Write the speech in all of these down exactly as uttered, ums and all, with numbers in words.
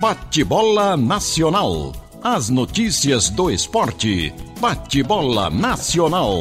Bate-bola Nacional. As notícias do esporte. Bate-bola Nacional.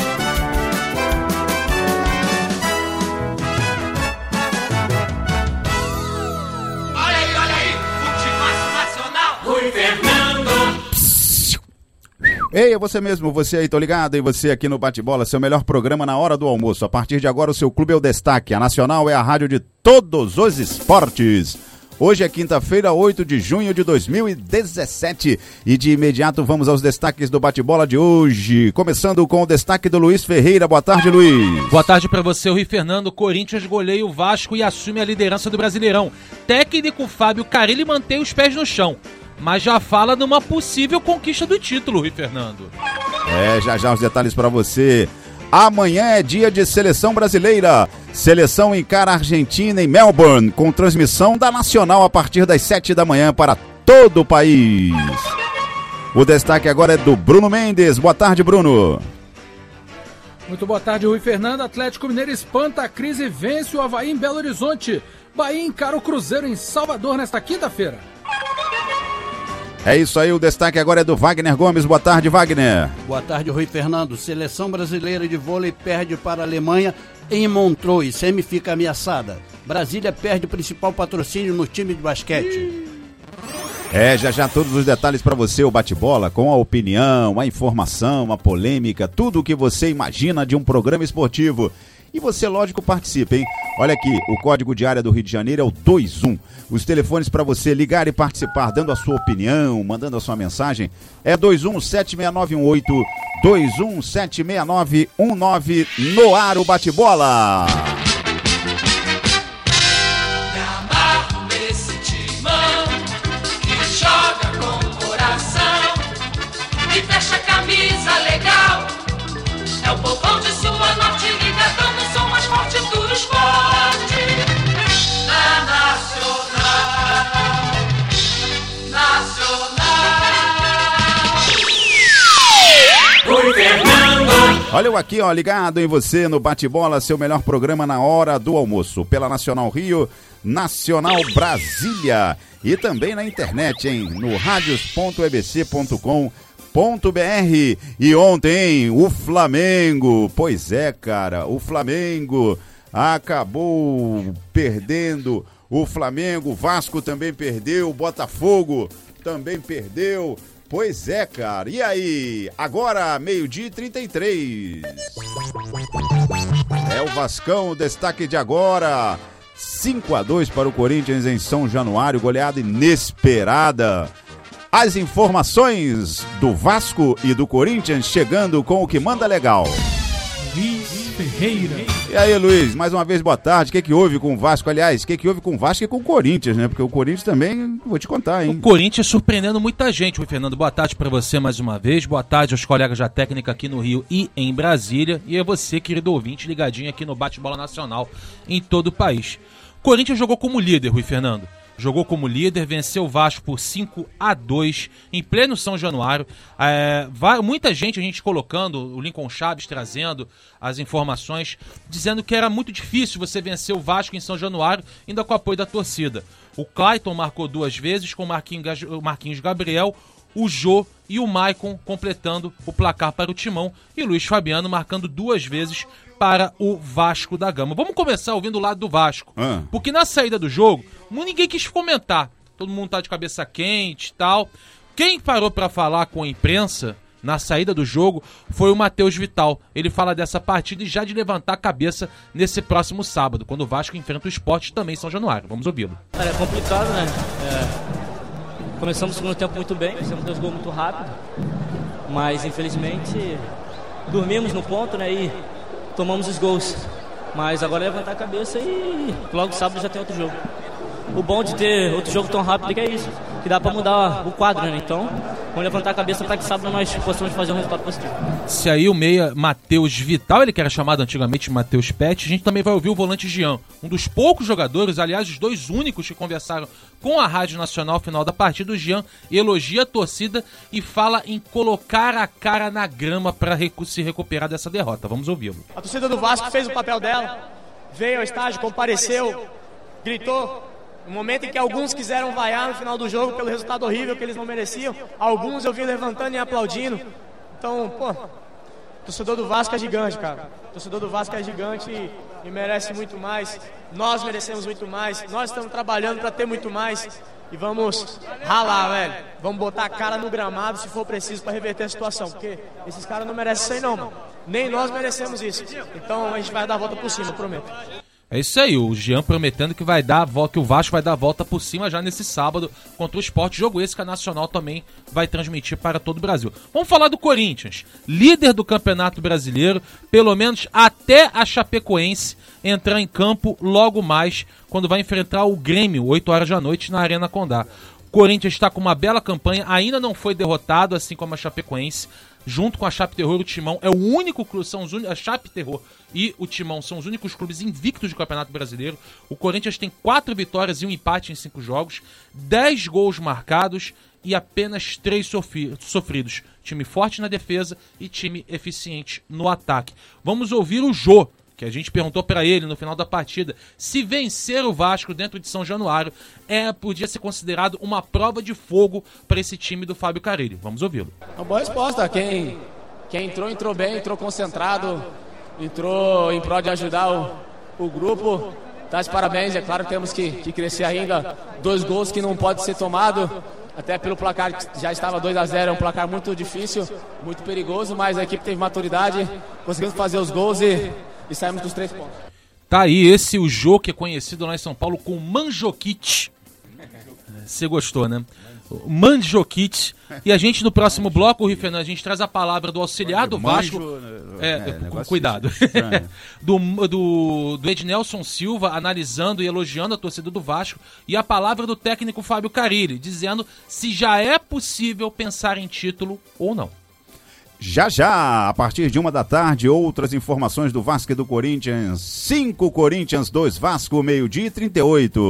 Olha aí, olha aí. Futebol Nacional. Rui Fernando. Ei, é você mesmo, você aí, tô ligado, e você aqui no Bate-Bola, seu melhor programa na hora do almoço. A partir de agora o seu clube é o destaque. A Nacional é a rádio de todos os esportes. Hoje é quinta-feira, oito de junho de dois mil e dezessete, e de imediato vamos aos destaques do Bate-Bola de hoje, começando com o destaque do Luiz Ferreira. Boa tarde, Luiz. Boa tarde para você, Rui Fernando. Corinthians goleia o Vasco e assume a liderança do Brasileirão. Técnico Fábio Carille mantém os pés no chão, mas já fala numa possível conquista do título, Rui Fernando. É, já já os detalhes para você. Amanhã é dia de seleção brasileira. Seleção encara a Argentina em Melbourne, com transmissão da Nacional a partir das sete da manhã para todo o país. O destaque agora é do Bruno Mendes. Boa tarde, Bruno. Muito boa tarde, Rui Fernando. Atlético Mineiro espanta a crise e vence o Avaí em Belo Horizonte. Bahia encara o Cruzeiro em Salvador nesta quinta-feira. É isso aí, o destaque agora é do Wagner Gomes. Boa tarde, Wagner. Boa tarde, Rui Fernando. Seleção brasileira de vôlei perde para a Alemanha em Montreux. Semi fica ameaçada. Brasília perde o principal patrocínio no time de basquete. É, já já todos os detalhes para você, o Bate-Bola, com a opinião, a informação, a polêmica, tudo o que você imagina de um programa esportivo. E você, lógico, participa, hein? Olha aqui, o código de área do Rio de Janeiro é o dois um. Os telefones para você ligar e participar, dando a sua opinião, mandando a sua mensagem, é dois um sete seis nove um oito, dois um sete seis nove um nove, no ar o Bate-Bola. Fecha a camisa legal, é o povão de sua norte liga, dando o som mais forte do esporte. Na Nacional, Nacional. Rui Fernando. Olha eu aqui, ó, ligado em você no Bate-Bola, seu melhor programa na hora do almoço, pela Nacional Rio, Nacional Brasília, e também na internet, hein, no radios ponto e b c ponto com ponto b r. E ontem, o Flamengo, pois é, cara, o Flamengo acabou perdendo. O Flamengo, o Vasco também perdeu, o Botafogo também perdeu. Pois é, cara. E aí? Agora, meio-dia e trinta e três. É o Vascão, o destaque de agora. cinco a dois para o Corinthians em São Januário, goleada inesperada. As informações do Vasco e do Corinthians chegando com o que manda legal. Luiz Ferreira. E aí, Luiz, mais uma vez boa tarde. O que, que houve com o Vasco? Aliás, o que, que houve com o Vasco e com o Corinthians, né? Porque o Corinthians também, vou te contar, hein? O Corinthians surpreendendo muita gente, Rui Fernando. Boa tarde para você mais uma vez. Boa tarde aos colegas da técnica aqui no Rio e em Brasília. E a você, querido ouvinte, ligadinho aqui no Bate-Bola Nacional em todo o país. O Corinthians jogou como líder, Rui Fernando. Jogou como líder, venceu o Vasco por cinco a dois em pleno São Januário. É, vai, muita gente, a gente colocando, o Lincoln Chaves trazendo as informações, dizendo que era muito difícil você vencer o Vasco em São Januário, ainda com o apoio da torcida. O Clayton marcou duas vezes, com o Marquinhos, o Marquinhos Gabriel, o Jô e o Maicon completando o placar para o Timão, e o Luiz Fabiano marcando duas vezes para o Vasco da Gama. Vamos começar ouvindo o lado do Vasco, ah. porque na saída do jogo, ninguém quis comentar, todo mundo tá de cabeça quente e tal. Quem parou para falar com a imprensa na saída do jogo foi o Matheus Vital. Ele fala dessa partida e já de levantar a cabeça nesse próximo sábado, quando o Vasco enfrenta o Sport também em São Januário. Vamos ouvi-lo. É complicado, né? É... Começamos o segundo tempo muito bem, fizemos dois gols muito rápido, mas infelizmente dormimos no ponto, né, e tomamos os gols. Mas agora é levantar a cabeça e logo sábado já tem outro jogo. O bom de ter outro jogo tão rápido é que é isso, que dá pra mudar o quadro, né? Então, vamos levantar a cabeça para que sábado nós possamos fazer um resultado positivo. Se aí o meia Matheus Vital, ele que era chamado antigamente de Matheus Pet, a gente também vai ouvir o volante Jean, um dos poucos jogadores, aliás, os dois únicos que conversaram com a Rádio Nacional ao final da partida. O Jean elogia a torcida e fala em colocar a cara na grama para recu- se recuperar dessa derrota. Vamos ouvi-lo. A torcida do Vasco fez o papel dela, veio ao estádio, compareceu, gritou, No momento em que alguns quiseram vaiar no final do jogo pelo resultado horrível que eles não mereciam, alguns eu vi levantando e aplaudindo. Então, pô, torcedor do Vasco é gigante, cara. Torcedor do Vasco é gigante e, e merece muito mais. Nós merecemos muito mais. Nós estamos trabalhando para ter muito mais. E vamos ralar, velho. Vamos botar a cara no gramado se for preciso para reverter a situação. Porque esses caras não merecem isso aí não, mano. Nem nós merecemos isso. Então a gente vai dar a volta por cima, prometo. É isso aí, o Jean prometendo que vai dar a volta, que o Vasco vai dar a volta por cima já nesse sábado contra o Sport, jogo esse que a Nacional também vai transmitir para todo o Brasil. Vamos falar do Corinthians, líder do Campeonato Brasileiro, pelo menos até a Chapecoense entrar em campo logo mais, quando vai enfrentar o Grêmio, oito horas da noite, na Arena Condá. O Corinthians está com uma bela campanha, ainda não foi derrotado, assim como a Chapecoense. Junto com a Chape Terror, o Timão é o único clube, são os un... a Chape Terror e o Timão são os únicos clubes invictos do Campeonato Brasileiro. O Corinthians tem quatro vitórias e um empate em cinco jogos, dez gols marcados e apenas três sofri... sofridos. Time forte na defesa e time eficiente no ataque. Vamos ouvir o Jô, que a gente perguntou para ele no final da partida, se vencer o Vasco dentro de São Januário, é, podia ser considerado uma prova de fogo para esse time do Fábio Carille. Vamos ouvi-lo. Uma boa resposta. Quem, quem entrou, entrou bem, entrou concentrado, entrou em prol de ajudar o, o grupo. Tá de parabéns, é claro que temos que, que crescer ainda. Dois gols que não pode ser tomado, até pelo placar que já estava dois a zero, é um placar muito difícil, muito perigoso, mas a equipe teve maturidade, conseguimos fazer os gols e... e saímos dos três pontos. Tá aí esse o Jô, que é conhecido lá em São Paulo com Mandžukić. Você gostou, né? Mandžukić. E a gente no próximo bloco, Rui Fernando, a gente traz a palavra do auxiliar do Vasco. É, é, cuidado. do, do, do Ednelson Silva analisando e elogiando a torcida do Vasco. E a palavra do técnico Fábio Carille, dizendo se já é possível pensar em título ou não. Já já, a partir de uma da tarde, outras informações do Vasco e do Corinthians. cinco Corinthians, dois Vasco, meio-dia e trinta e oito.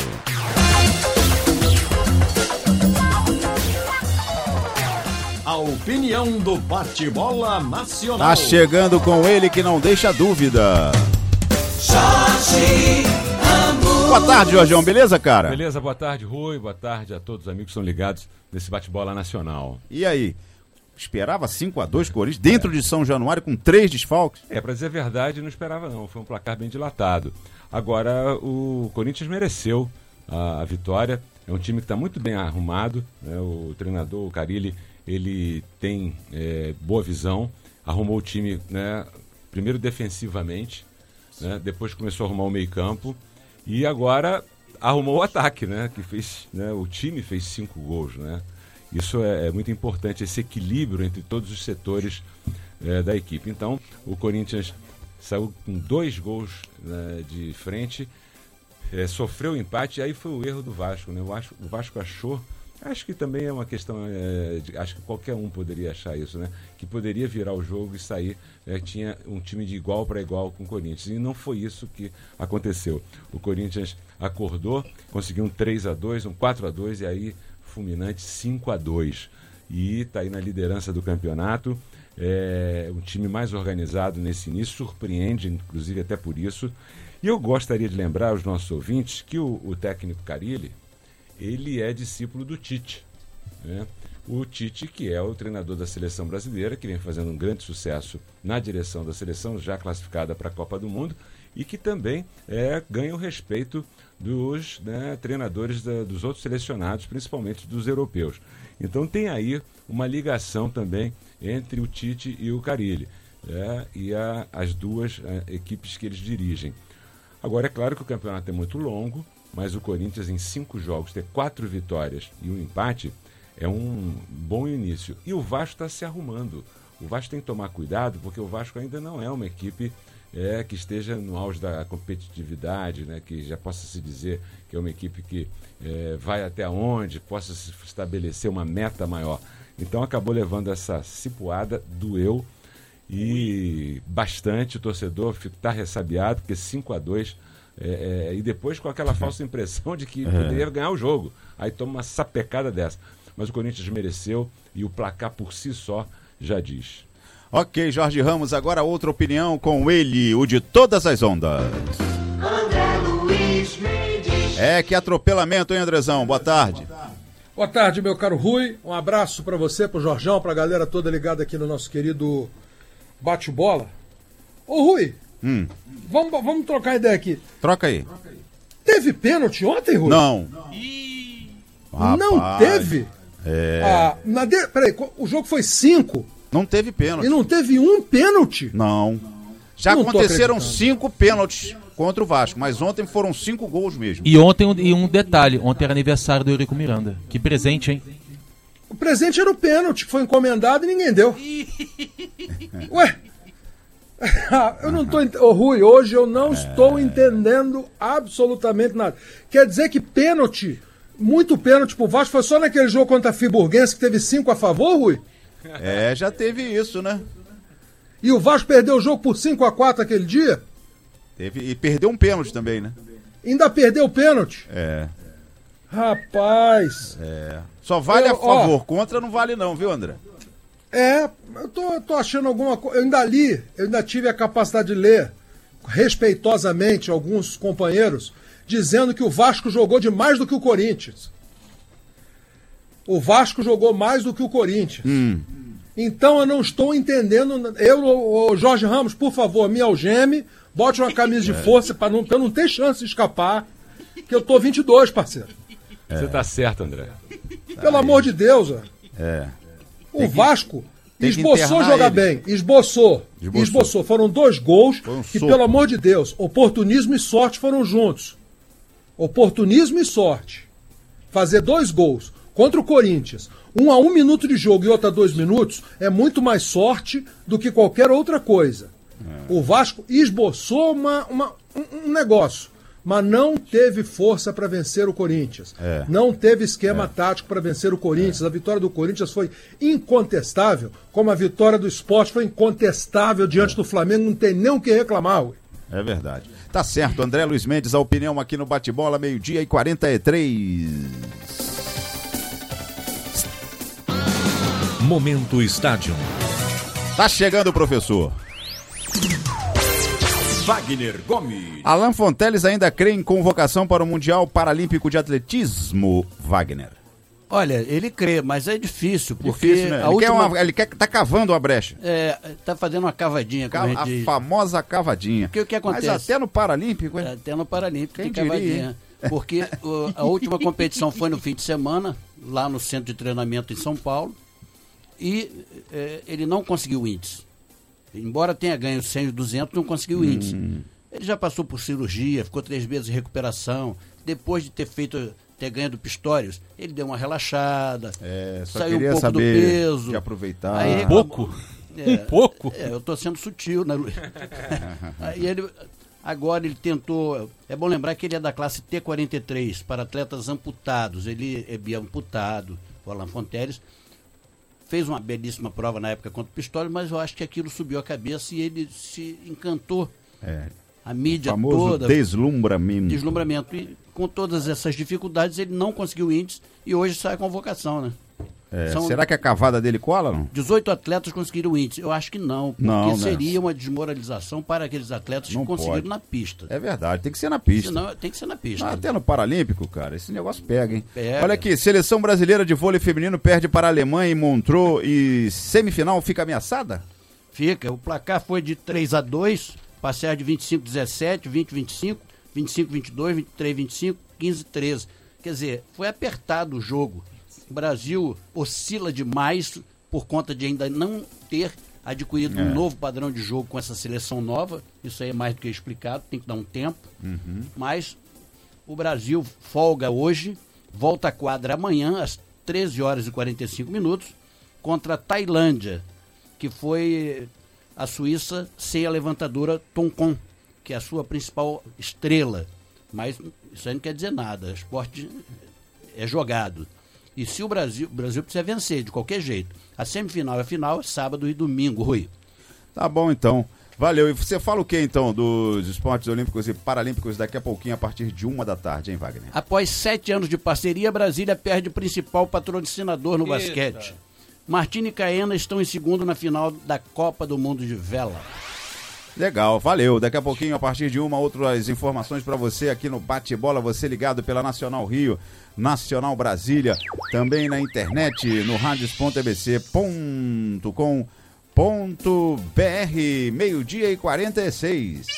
A opinião do bate-bola nacional. Tá chegando com ele que não deixa dúvida. Jorge Ramos. Boa tarde, Jorgeão, beleza, cara? Beleza, boa tarde, Rui, boa tarde a todos os amigos que estão ligados nesse bate-bola nacional. E aí? Esperava cinco a dois Corinthians, dentro é. de São Januário, com três desfalques? É, pra dizer a verdade, não esperava não, foi um placar bem dilatado. Agora, o Corinthians mereceu a, a vitória, é um time que está muito bem arrumado, né? O treinador, o Carille, ele tem é, boa visão, arrumou o time, né, primeiro defensivamente, né, depois começou a arrumar o meio campo, e agora arrumou o ataque, né, que fez, né, o time fez cinco gols, né? Isso é, é muito importante, esse equilíbrio entre todos os setores é, da equipe. Então, o Corinthians saiu com dois gols, né, de frente, é, sofreu o empate, e aí foi o erro do Vasco, né? O Vasco, o Vasco achou, acho que também é uma questão, é, de, acho que qualquer um poderia achar isso, né? Que poderia virar o jogo e sair, é, tinha um time de igual para igual com o Corinthians. E não foi isso que aconteceu. O Corinthians acordou, conseguiu um três a dois, um quatro a dois, e aí... fulminante cinco a dois, e está aí na liderança do campeonato, é um time mais organizado nesse início, surpreende inclusive até por isso. E eu gostaria de lembrar aos nossos ouvintes que o, o técnico Carille, ele é discípulo do Tite, né? O Tite, que é o treinador da seleção brasileira, que vem fazendo um grande sucesso na direção da seleção, já classificada para a Copa do Mundo, e que também é, ganha o respeito dos, né, treinadores da, dos outros selecionados, principalmente dos europeus. Então tem aí uma ligação também entre o Tite e o Carille, é, e a, as duas a, equipes que eles dirigem. Agora, é claro que o campeonato é muito longo, mas o Corinthians, em cinco jogos, ter quatro vitórias e um empate, é um bom início. E o Vasco está se arrumando. O Vasco tem que tomar cuidado, porque o Vasco ainda não é uma equipe é, que esteja no auge da competitividade, né, que já possa se dizer que é uma equipe que é, vai até onde, possa se estabelecer uma meta maior. Então acabou levando essa cipuada, doeu, e bastante o torcedor está ressabiado, porque cinco a dois, é, é, e depois com aquela falsa impressão de que poderia ganhar o jogo. Aí toma uma sapecada dessa. Mas o Corinthians mereceu, e o placar por si só já diz. Ok, Jorge Ramos, agora outra opinião com ele, o de todas as ondas. André Luiz Mendes É, que atropelamento, hein, Andrezão? Boa tarde. Boa tarde, meu caro Rui. Um abraço pra você, pro Jorjão, pra galera toda ligada aqui no nosso querido bate-bola. Ô, Rui, Hum. vamos, vamos trocar ideia aqui. Troca aí. Teve pênalti ontem, Rui? Não. Não Rapaz, teve? É. Ah, na de... Peraí, o jogo foi cinco Não teve pênalti. e não teve um pênalti? Não. Já Não tô aconteceram acreditando. cinco pênaltis contra o Vasco, mas ontem foram cinco gols mesmo. E ontem, um- e um detalhe, ontem era aniversário do Eurico Miranda. Que presente, hein? O presente era o pênalti, que foi encomendado e ninguém deu. Ué? Eu não tô ent... Ô, Rui, hoje eu não estou entendendo absolutamente nada. Quer dizer que pênalti, muito pênalti pro Vasco, foi só naquele jogo contra a Friburguense que teve cinco a favor, Rui? É, já teve isso, né? E o Vasco perdeu o jogo por cinco a quatro aquele dia? Teve, e perdeu um pênalti também, né? Ainda perdeu o pênalti? É. Rapaz. É. Só vale Eu- a favor, contra não vale não, viu, André? É, eu tô, tô achando alguma coisa. Eu ainda li, eu ainda tive a capacidade de ler respeitosamente alguns companheiros dizendo que o Vasco jogou de mais do que o Corinthians. O Vasco jogou mais do que o Corinthians. Hum. Então eu não estou entendendo. Eu, o Jorge Ramos, por favor, me algeme, bote uma camisa de força para não, pra eu não ter chance de escapar, que eu tô vinte e dois, parceiro. Você tá certo, André. Pelo amor de Deus, ó. É. O Tem que- Vasco tem que esboçou internar jogar ele. bem. Esboçou. Esboçou. Esboçou. Foram dois gols um que, soco. pelo amor de Deus, oportunismo e sorte foram juntos. Oportunismo e sorte. Fazer dois gols contra o Corinthians, um a um minuto de jogo e outro a dois minutos, é muito mais sorte do que qualquer outra coisa. É. O Vasco esboçou uma, uma- um, um negócio, mas não teve força para vencer o Corinthians. É. Não teve esquema tático para vencer o Corinthians. A vitória do Corinthians foi incontestável, como a vitória do Sport foi incontestável diante do Flamengo. Não tem nem o que reclamar, Rui. É verdade. Tá certo, André Luiz Mendes, a opinião aqui no Bate-Bola, meio-dia e quarenta e três. Momento Estádio. Tá chegando o professor. Wagner Gomes. Alan Fonteles ainda crê em convocação para o Mundial Paralímpico de Atletismo, Wagner. Olha, ele crê, mas é difícil, porque Difícil, né? a Ele, última... quer uma, ele quer, tá cavando uma brecha. É, tá fazendo uma cavadinha, como a gente A diz. famosa cavadinha. Porque o que acontece? Mas até no Paralímpico, hein? Até no Paralímpico Quem tem diria, cavadinha. Porque o- a última competição foi no fim de semana, lá no centro de treinamento em São Paulo, e eh, ele não conseguiu o índice. Embora tenha ganho cem e duzentos, não conseguiu o índice. Hum. Ele já passou por cirurgia, ficou três meses de recuperação. Depois de ter feito, ter ganho do Pistorius, ele deu uma relaxada, É, só saiu um queria pouco do saber peso. de aproveitar. Aí Um reclamou- pouco? É, Um pouco? É, eu tô sendo sutil, né, Luiz? Aí ele, agora ele tentou. É bom lembrar que ele é da classe T quarenta e três, para atletas amputados. Ele é biamputado, o Alan Fonteles. Fez uma belíssima prova na época contra o Pistorius, mas eu acho que aquilo subiu a cabeça e ele se encantou. É, A mídia famoso toda. deslumbramento. Deslumbramento. E com todas essas dificuldades, ele não conseguiu o índice e hoje sai a convocação, né? É, São- será que a cavada dele cola, não? dezoito atletas conseguiram o índice. Eu acho que não, porque Não, né? seria uma desmoralização para aqueles atletas Não que conseguiram pode. na pista. É verdade, tem que ser na pista. Senão, tem que ser na pista. Ah, até no Paralímpico, cara, esse negócio pega, hein? Pega. Olha aqui, seleção brasileira de vôlei feminino perde para a Alemanha em Montreux e semifinal fica ameaçada? Fica. O placar foi de três a dois, passear de vinte e cinco a dezessete, vinte a vinte e cinco, vinte e cinco a vinte e dois, vinte e três a vinte e cinco, quinze a treze. Quer dizer, foi apertado o jogo. O Brasil oscila demais por conta de ainda não ter adquirido É. um novo padrão de jogo com essa seleção nova. Isso aí é mais do que explicado, tem que dar um tempo. Uhum. Mas o Brasil folga hoje, volta à quadra amanhã, às treze horas e quarenta e cinco minutos, contra a Tailândia, que foi a Suíça sem a levantadora Tonkon, que é a sua principal estrela. Mas isso aí não quer dizer nada, o esporte é jogado. E se o Brasil, o Brasil precisa vencer de qualquer jeito. A semifinal e a final é sábado e domingo, Rui. Tá bom, então. Valeu. E você fala o que, então, dos esportes olímpicos e paralímpicos daqui a pouquinho, a partir de uma da tarde, hein, Wagner? Após sete anos de parceria, Brasília perde o principal patrocinador no Eita. basquete. Martini e Caena estão em segundo na final da Copa do Mundo de Vela. Legal, valeu. Daqui a pouquinho, a partir de uma, outras informações para você aqui no Bate-Bola, você ligado pela Nacional Rio, Nacional Brasília, também na internet, no radios ponto e b c ponto com ponto b r, meio-dia e quarenta e seis.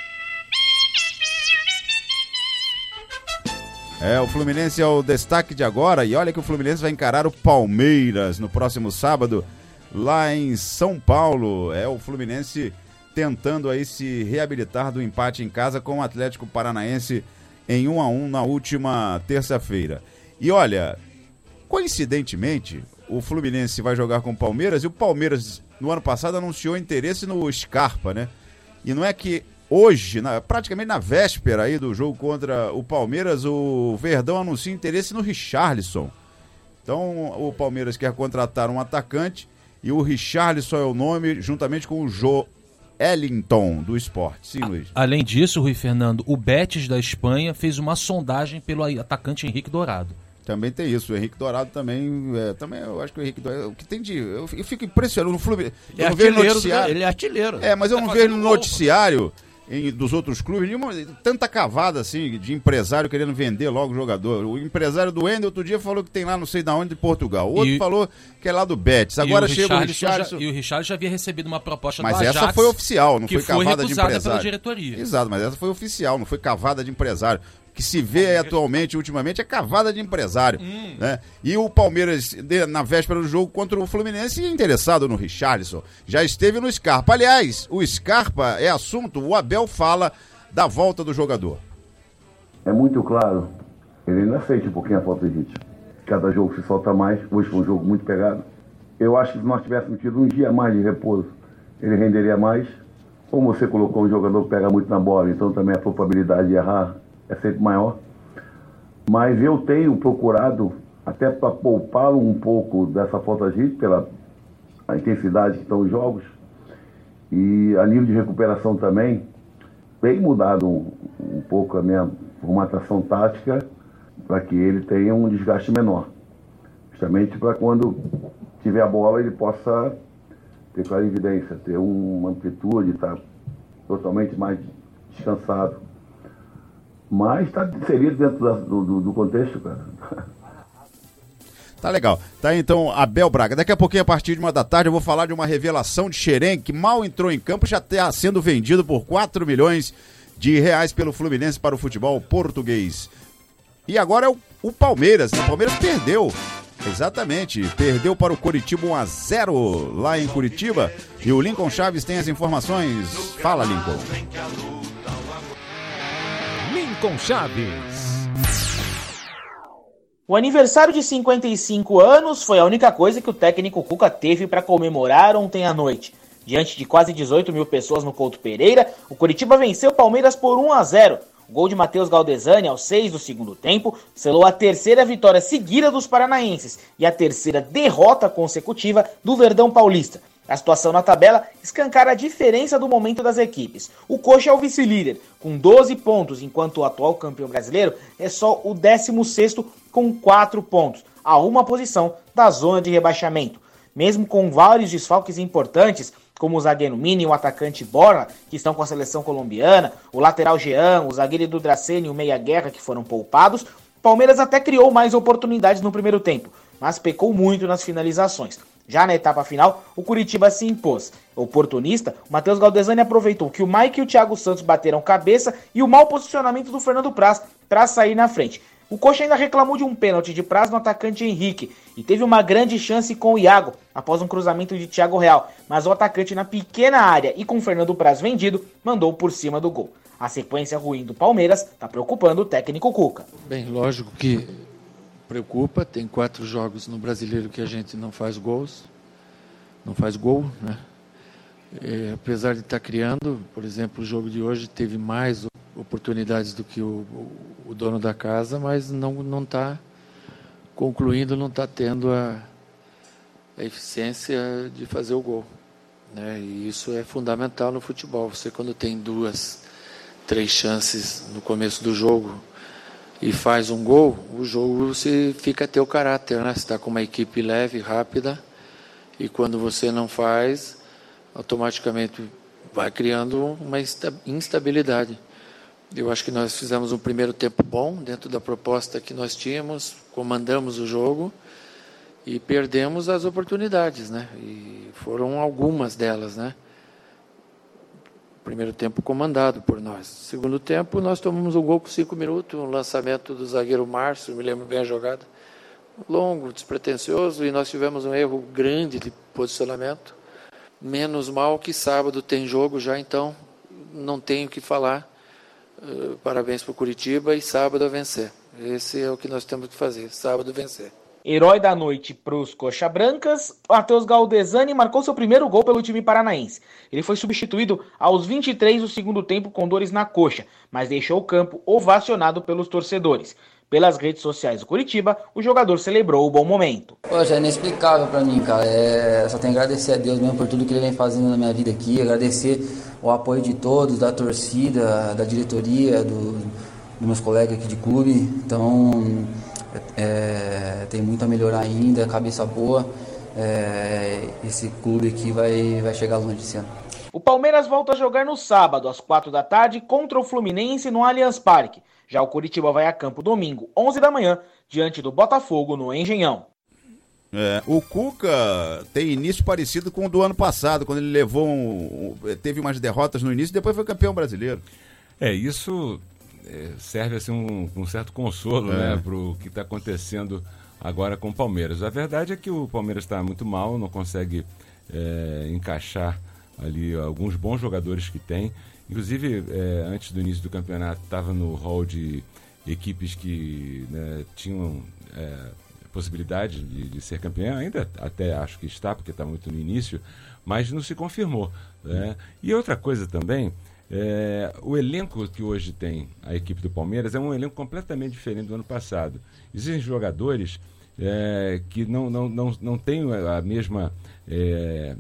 É, o Fluminense é o destaque de agora, e olha que o Fluminense vai encarar o Palmeiras no próximo sábado, lá em São Paulo. É o Fluminense tentando aí se reabilitar do empate em casa com o Atlético Paranaense em um a um na última terça-feira. E olha, coincidentemente, o Fluminense vai jogar com o Palmeiras, e o Palmeiras no ano passado anunciou interesse no Scarpa, né? E não é que hoje, na, praticamente na véspera aí do jogo contra o Palmeiras, o Verdão anuncia interesse no Richarlison. Então o Palmeiras quer contratar um atacante e o Richarlison é o nome, juntamente com o Joe Ellington, do Sport. Sim, Luiz. Além disso, Rui Fernando, o Betis da Espanha fez uma sondagem pelo atacante Henrique Dourado. Também tem isso, o Henrique Dourado também, é, também eu acho que o Henrique Dourado, o que tem de, eu, eu fico impressionado no Fluminense. Ele é artilheiro, ele é artilheiro. É, mas eu não vejo no noticiário em, dos outros clubes nenhuma, tanta cavada assim de empresário querendo vender logo o jogador. O empresário do Wendel outro dia falou que tem lá não sei da onde, de Portugal. O outro e, falou que é lá do Betis. Agora o chega o Richarlison. Já, e o Richarlison já havia recebido uma proposta mas do Ajax. Mas essa foi oficial, não que foi cavada foi de empresário. pela diretoria. Exato, mas essa foi oficial, não foi cavada de empresário. Que se vê atualmente, ultimamente, é cavada de empresário. Hum. Né? E o Palmeiras, na véspera do jogo contra o Fluminense, interessado no Richarlison, já esteve no Scarpa. Aliás, o Scarpa é assunto, o Abel fala da volta do jogador. É muito claro, ele ainda sente um pouquinho a falta de ritmo. Cada jogo se solta mais, hoje foi um jogo muito pegado. Eu acho que se nós tivéssemos tido um dia mais de repouso, ele renderia mais. Como você colocou, um jogador que pega muito na bola, então também a probabilidade de errar é sempre maior, mas eu tenho procurado, até para poupá-lo um pouco dessa falta de ritmo, pela a intensidade que estão os jogos, e a nível de recuperação também, tem mudado um, um pouco a minha formatação tática para que ele tenha um desgaste menor, justamente para quando tiver a bola ele possa ter clarividência, ter uma amplitude, estar totalmente mais descansado. Mas está inserido dentro da, do, do contexto, cara. Tá legal. Tá então Abel Braga. Daqui a pouquinho, a partir de uma da tarde, eu vou falar de uma revelação de Xerém, que mal entrou em campo, já está sendo vendido por quatro milhões de reais pelo Fluminense para o futebol português. E agora é o, o Palmeiras. O Palmeiras perdeu. Exatamente. Perdeu para o Coritiba um a zero lá em Curitiba. E o Lincoln Chaves tem as informações. Fala, Lincoln. Lincoln Chaves. O aniversário de cinquenta e cinco anos foi a única coisa que o técnico Cuca teve para comemorar ontem à noite. Diante de quase dezoito mil pessoas no Couto Pereira, o Coritiba venceu o Palmeiras por um a zero. O gol de Matheus Galdesani, aos seis do segundo tempo, selou a terceira vitória seguida dos paranaenses e a terceira derrota consecutiva do Verdão Paulista. A situação na tabela escancara a diferença do momento das equipes. O Coxa é o vice-líder, com doze pontos, enquanto o atual campeão brasileiro é só o décimo sexto com quatro pontos, a uma posição da zona de rebaixamento. Mesmo com vários desfalques importantes, como o zagueiro Mini e o atacante Borna, que estão com a seleção colombiana, o lateral Jean, o zagueiro do Dracene e o meia-guerra, que foram poupados, o Palmeiras até criou mais oportunidades no primeiro tempo, mas pecou muito nas finalizações. Já na etapa final, o Curitiba se impôs. Oportunista, o Matheus Galdesani aproveitou que o Mike e o Thiago Santos bateram cabeça e o mau posicionamento do Fernando Praz para sair na frente. O Coxa ainda reclamou de um pênalti de Praz no atacante Henrique e teve uma grande chance com o Iago após um cruzamento de Thiago Real, mas o atacante na pequena área e com o Fernando Praz vendido mandou por cima do gol. A sequência ruim do Palmeiras está preocupando o técnico Cuca. Bem, lógico que preocupa, tem quatro jogos no Brasileiro que a gente não faz gols, não faz gol, né? É, apesar de estar criando, por exemplo, o jogo de hoje teve mais oportunidades do que o, o, o dono da casa, mas não não está concluindo, não está tendo a, a eficiência de fazer o gol, né? E isso é fundamental no futebol. Você, quando tem duas, três chances no começo do jogo e faz um gol, o jogo se fica a teu caráter, né? Você está com uma equipe leve, rápida, e quando você não faz, automaticamente vai criando uma instabilidade. Eu acho que nós fizemos um primeiro tempo bom, dentro da proposta que nós tínhamos, comandamos o jogo e perdemos as oportunidades, né? E foram algumas delas, né? Primeiro tempo comandado por nós. Segundo tempo, nós tomamos um gol com cinco minutos, um lançamento do zagueiro Márcio, me lembro bem a jogada, longo, despretensioso, e nós tivemos um erro grande de posicionamento. Menos mal que sábado tem jogo já, então não tenho o que falar. Uh, parabéns para o Curitiba e sábado a vencer. Esse é o que nós temos que fazer, sábado vencer. Herói da noite para os Coxa Brancas, Matheus Galdesani marcou seu primeiro gol pelo time paranaense. Ele foi substituído aos vinte e três do segundo tempo com dores na coxa, mas deixou o campo ovacionado pelos torcedores. Pelas redes sociais do Curitiba, o jogador celebrou o bom momento. Poxa, é inexplicável para mim, cara. É... Só tenho que agradecer a Deus mesmo por tudo que ele vem fazendo na minha vida aqui. Agradecer o apoio de todos, da torcida, da diretoria, do... dos meus colegas aqui de clube. Então, é... tem muito a melhorar ainda, cabeça boa. É... Esse clube aqui vai, vai chegar longe esse ano. O Palmeiras volta a jogar no sábado, às quatro da tarde, contra o Fluminense no Allianz Parque. Já o Curitiba vai a campo domingo, onze da manhã, diante do Botafogo no Engenhão. É, o Cuca tem início parecido com o do ano passado, quando ele levou um, teve umas derrotas no início e depois foi campeão brasileiro. É, isso é, serve assim um, um certo consolo, é. né, para o que está acontecendo agora com o Palmeiras. A verdade é que o Palmeiras está muito mal, não consegue é, encaixar ali alguns bons jogadores que tem. Inclusive, é, antes do início do campeonato, estava no hall de equipes que, né, tinham é, possibilidade de, de ser campeão. Ainda até acho que está, porque está muito no início, mas não se confirmou, né? E outra coisa também, é, o elenco que hoje tem a equipe do Palmeiras é um elenco completamente diferente do ano passado. Existem jogadores é, que não, não, não, não têm a mesma é,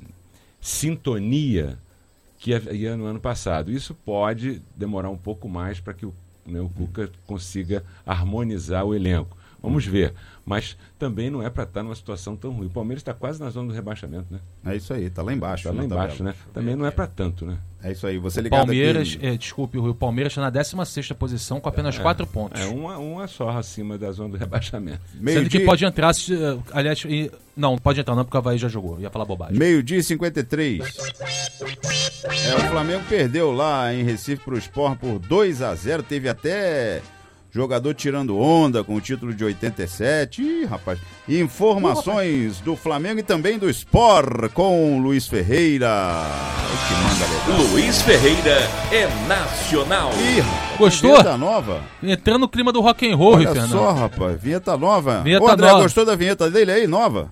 sintonia que ia no ano passado. Isso pode demorar um pouco mais para que o, né, o Cuca consiga harmonizar o elenco. Vamos ver. Mas também não é para estar numa situação tão ruim. O Palmeiras está quase na zona do rebaixamento, né? É isso aí, está lá embaixo. Está lá embaixo, né? Também não é para tanto, né? É isso aí. Você ligado Palmeiras, aqui... é, desculpe, o Palmeiras está na décima sexta posição com apenas é, quatro pontos. É uma, uma só acima da zona do rebaixamento. Meio Sendo dia... que pode entrar, se, aliás, e, não, pode entrar não, porque o Avaí já jogou. Ia falar bobagem. Meio-dia e cinquenta e três. É, o Flamengo perdeu lá em Recife pro Sport por dois a zero. Teve até jogador tirando onda com o título de oitenta e sete. Ih, rapaz. Informações do Flamengo e também do Sport com Luiz Ferreira. O que manda legal. Luiz Ferreira é nacional. Ih, rapaz, gostou? Vinheta nova. Entrando no clima do rock and roll, Olha Fernando. só, rapaz. Vinheta nova. Vinheta Ô, André, nova. gostou da vinheta dele aí, nova?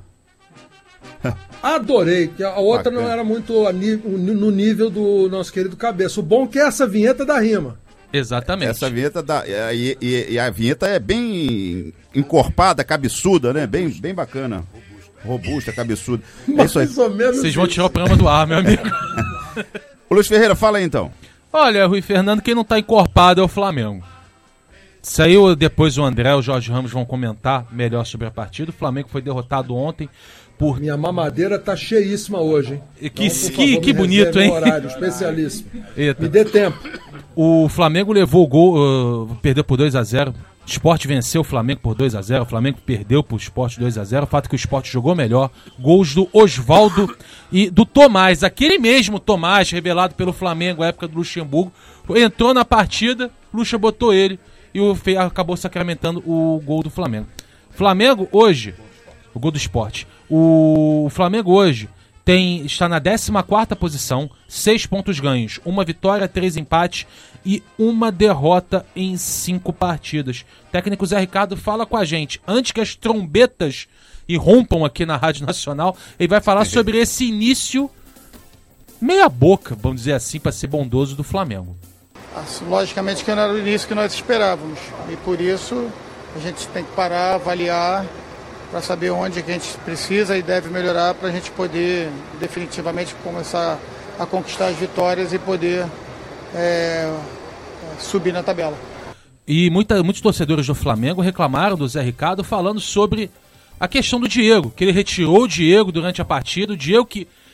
Adorei, que a outra Bacana. Não era muito no nível do nosso querido Cabeça. O bom é que essa vinheta dá rima. Exatamente. Essa vinheta dá, e, e, e a vinheta é bem encorpada, cabeçuda, né? Bem, bem bacana. Robusta, cabeçuda. É isso aí. Vocês vão tirar o programa do ar, meu amigo. Ô, Luiz Ferreira, fala aí então. Olha, Rui Fernando, quem não tá encorpado é o Flamengo. Saiu depois o André, o Jorge Ramos vão comentar melhor sobre a partida. O Flamengo foi derrotado ontem por... Minha mamadeira tá cheíssima hoje, hein? Que, então, que, favor, que bonito, hein? Um horário especialíssimo. Eita. Me dê tempo. O Flamengo levou o gol, uh, perdeu por dois a zero. O Sport venceu o Flamengo por dois a zero. O Flamengo perdeu pro Sport dois a zero. O fato é que o Sport jogou melhor. Gols do Osvaldo e do Tomás. Aquele mesmo Tomás, revelado pelo Flamengo na época do Luxemburgo. Entrou na partida, Luxa botou ele e o Fe acabou sacramentando o gol do Flamengo. Flamengo hoje, o gol do Sport. O Flamengo hoje tem, está na décima quarta posição, seis pontos ganhos, uma vitória, três empates e uma derrota em cinco partidas. O técnico Zé Ricardo fala com a gente, antes que as trombetas irrompam aqui na Rádio Nacional, ele vai falar sobre esse início meia boca, vamos dizer assim, para ser bondoso do Flamengo. Logicamente que não era o início que nós esperávamos e por isso a gente tem que parar, avaliar para saber onde que a gente precisa e deve melhorar para a gente poder definitivamente começar a conquistar as vitórias e poder é, subir na tabela. E muita, muitos torcedores do Flamengo reclamaram do Zé Ricardo falando sobre a questão do Diego, que ele retirou o Diego durante a partida, o Diego que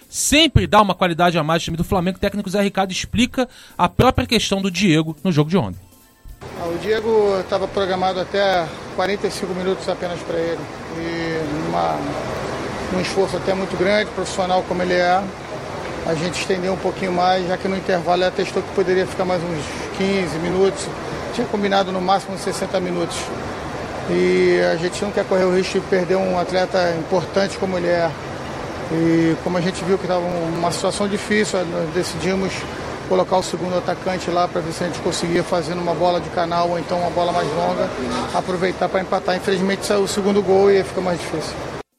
sempre dá uma qualidade a mais ao time do Flamengo. O técnico Zé Ricardo explica a própria questão do Diego no jogo de ontem. O Diego estava programado até quarenta e cinco minutos apenas para ele. E numa, num esforço até muito grande, profissional como ele é, a gente estendeu um pouquinho mais, já que no intervalo ele atestou que poderia ficar mais uns quinze minutos. Tinha combinado no máximo sessenta minutos. E a gente não quer correr o risco de perder um atleta importante como ele é. E como a gente viu que estava uma situação difícil, nós decidimos colocar o segundo atacante lá para ver se a gente conseguia fazer uma bola de canal ou então uma bola mais longa, aproveitar para empatar. Infelizmente saiu o segundo gol e fica mais difícil.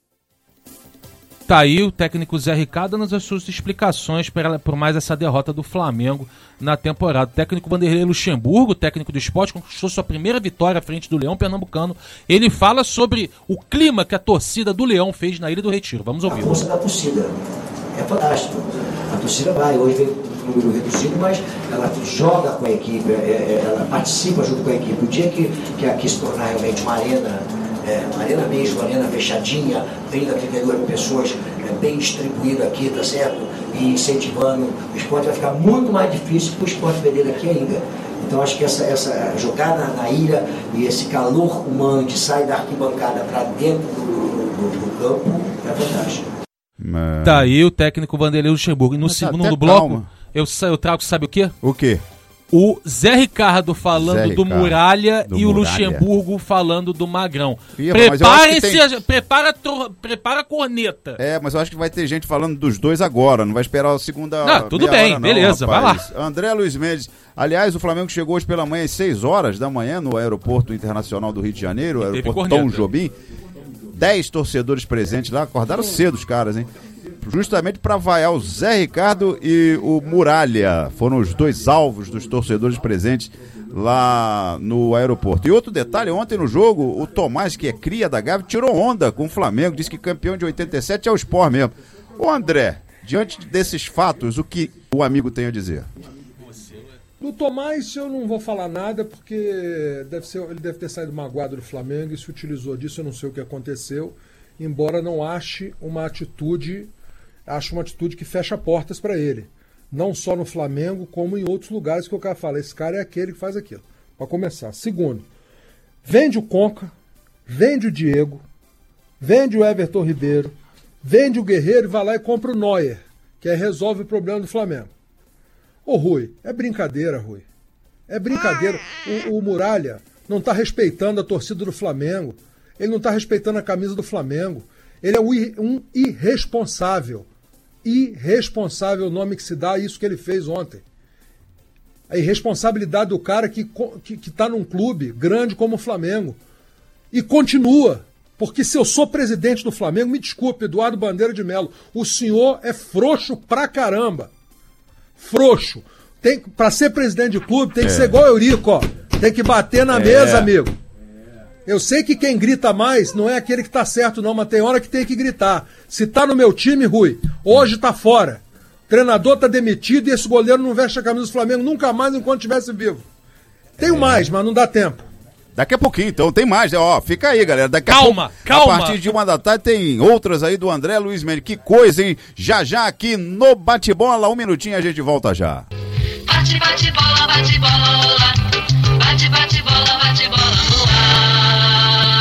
Tá aí o técnico Zé Ricardo dando as suas explicações por mais essa derrota do Flamengo na temporada. O técnico Vanderlei Luxemburgo, técnico do Sport, conquistou sua primeira vitória à frente do Leão Pernambucano. Ele fala sobre o clima que a torcida do Leão fez na Ilha do Retiro. Vamos ouvir. A força da torcida é fantástico. A torcida vai, hoje veio um número reduzido, mas ela joga com a equipe, ela participa junto com a equipe. O dia que, que aqui se tornar realmente uma arena, É, uma arena mesmo, uma arena fechadinha, trinta, trinta e duas pessoas, é, bem distribuído aqui, tá certo? E incentivando, o esporte vai ficar muito mais difícil para o esporte perder daqui ainda. Então acho que essa, essa jogada na ilha e esse calor humano de sair da arquibancada para dentro do, do, do campo é fantástico. Mas... Tá aí o técnico Vanderlei Luxemburgo. E no Mas segundo bloco, eu, eu trago, sabe o quê? O quê? O Zé Ricardo falando Zé Ricardo, do Muralha do e o Muralha. Luxemburgo falando do Magrão. Ih, Preparem-se, tem... prepara, tor... prepara a corneta. É, mas eu acho que vai ter gente falando dos dois agora, não vai esperar a segunda. Não, tudo bem, hora, não, rapaz. beleza, vai lá. André Luiz Mendes. Aliás, o Flamengo chegou hoje pela manhã às seis horas da manhã no Aeroporto Internacional do Rio de Janeiro, e aeroporto Tom Jobim. Dez torcedores presentes lá, acordaram cedo os caras, hein? Justamente para vaiar o Zé Ricardo e o Muralha. Foram os dois alvos dos torcedores presentes lá no aeroporto. E outro detalhe, ontem no jogo, o Tomás, que é cria da Gávea, tirou onda com o Flamengo, disse que campeão de oitenta e sete é o Sport mesmo. Ô André, diante desses fatos, o que o amigo tem a dizer? Do Tomás eu não vou falar nada, porque deve ser, ele deve ter saído magoado do Flamengo e se utilizou disso, eu não sei o que aconteceu, embora não ache uma atitude... Acho uma atitude que fecha portas para ele. Não só no Flamengo, como em outros lugares que o cara fala. Esse cara é aquele que faz aquilo. Para começar. Segundo, vende o Conca, vende o Diego, vende o Everton Ribeiro, vende o Guerreiro e vai lá e compra o Neuer, que aí resolve o problema do Flamengo. Ô Rui, é brincadeira, Rui. É brincadeira. O, o Muralha não está respeitando a torcida do Flamengo. Ele não está respeitando a camisa do Flamengo. Ele é um irresponsável. Irresponsável o nome que se dá a isso que ele fez ontem. A irresponsabilidade do cara que que, que tá num clube grande como o Flamengo. E continua. Porque se eu sou presidente do Flamengo, me desculpe, Eduardo Bandeira de Melo, o senhor é frouxo pra caramba. Frouxo. Tem, pra ser presidente de clube tem que é. ser igual o Eurico, ó. Tem que bater na é. mesa, amigo. Eu sei que quem grita mais não é aquele que tá certo não, mas tem hora que tem que gritar. Se tá no meu time, Rui, hoje tá fora. O treinador tá demitido e esse goleiro não veste a camisa do Flamengo nunca mais enquanto estivesse vivo. Tenho é. mais, mas não dá tempo. Daqui a pouquinho, então, tem mais, ó, fica aí, galera. Daqui calma, a pouco, calma. A partir de uma da tarde tem outras aí do André Luiz Mendes. Que coisa, hein? Já, já aqui no Bate-Bola, um minutinho a gente volta já. Bate, bate, bola, bate, bola. Bate, bate, bola, bate, bola no ar.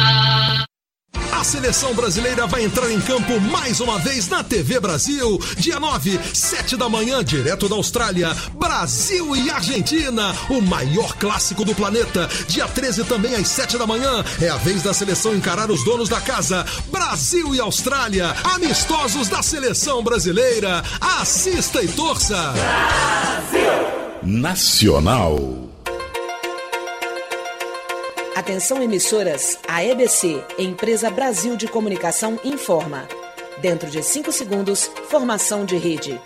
A seleção brasileira vai entrar em campo mais uma vez na T V Brasil. Dia nove, sete da manhã, direto da Austrália. Brasil e Argentina, o maior clássico do planeta. Dia treze também às sete da manhã. É a vez da seleção encarar os donos da casa. Brasil e Austrália, amistosos da seleção brasileira. Assista e torça. Brasil! Nacional. Atenção emissoras, a E B C, Empresa Brasil de Comunicação, informa. Dentro de cinco segundos, formação de rede.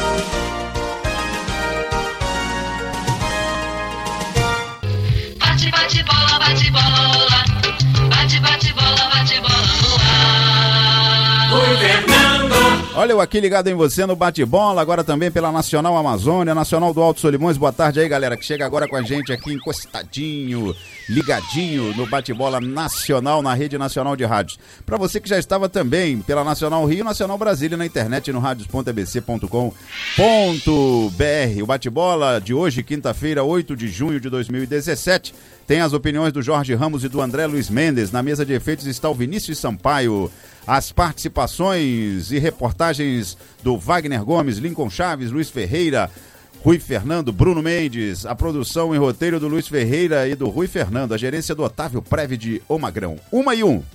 Bate, bate, bola, bate, bola. Bate, bate, bola, bate, bola no ar. Oi, Fernando. Olha, eu aqui ligado em você no Bate-Bola, agora também pela Nacional Amazônia, Nacional do Alto Solimões. Boa tarde aí, galera, que chega agora com a gente aqui encostadinho, ligadinho no Bate-Bola Nacional, na Rede Nacional de Rádios. Para você que já estava também pela Nacional Rio, Nacional Brasília, na internet, no radios ponto e b c ponto com ponto b r. O Bate-Bola de hoje, quinta-feira, oito de junho de dois mil e dezessete, tem as opiniões do Jorge Ramos e do André Luiz Mendes. Na mesa de efeitos está o Vinícius Sampaio. As participações e reportagens do Wagner Gomes, Lincoln Chaves, Luiz Ferreira, Rui Fernando, Bruno Mendes. A produção e roteiro do Luiz Ferreira e do Rui Fernando. A gerência do Otávio Preve de O Magrão. Uma e um.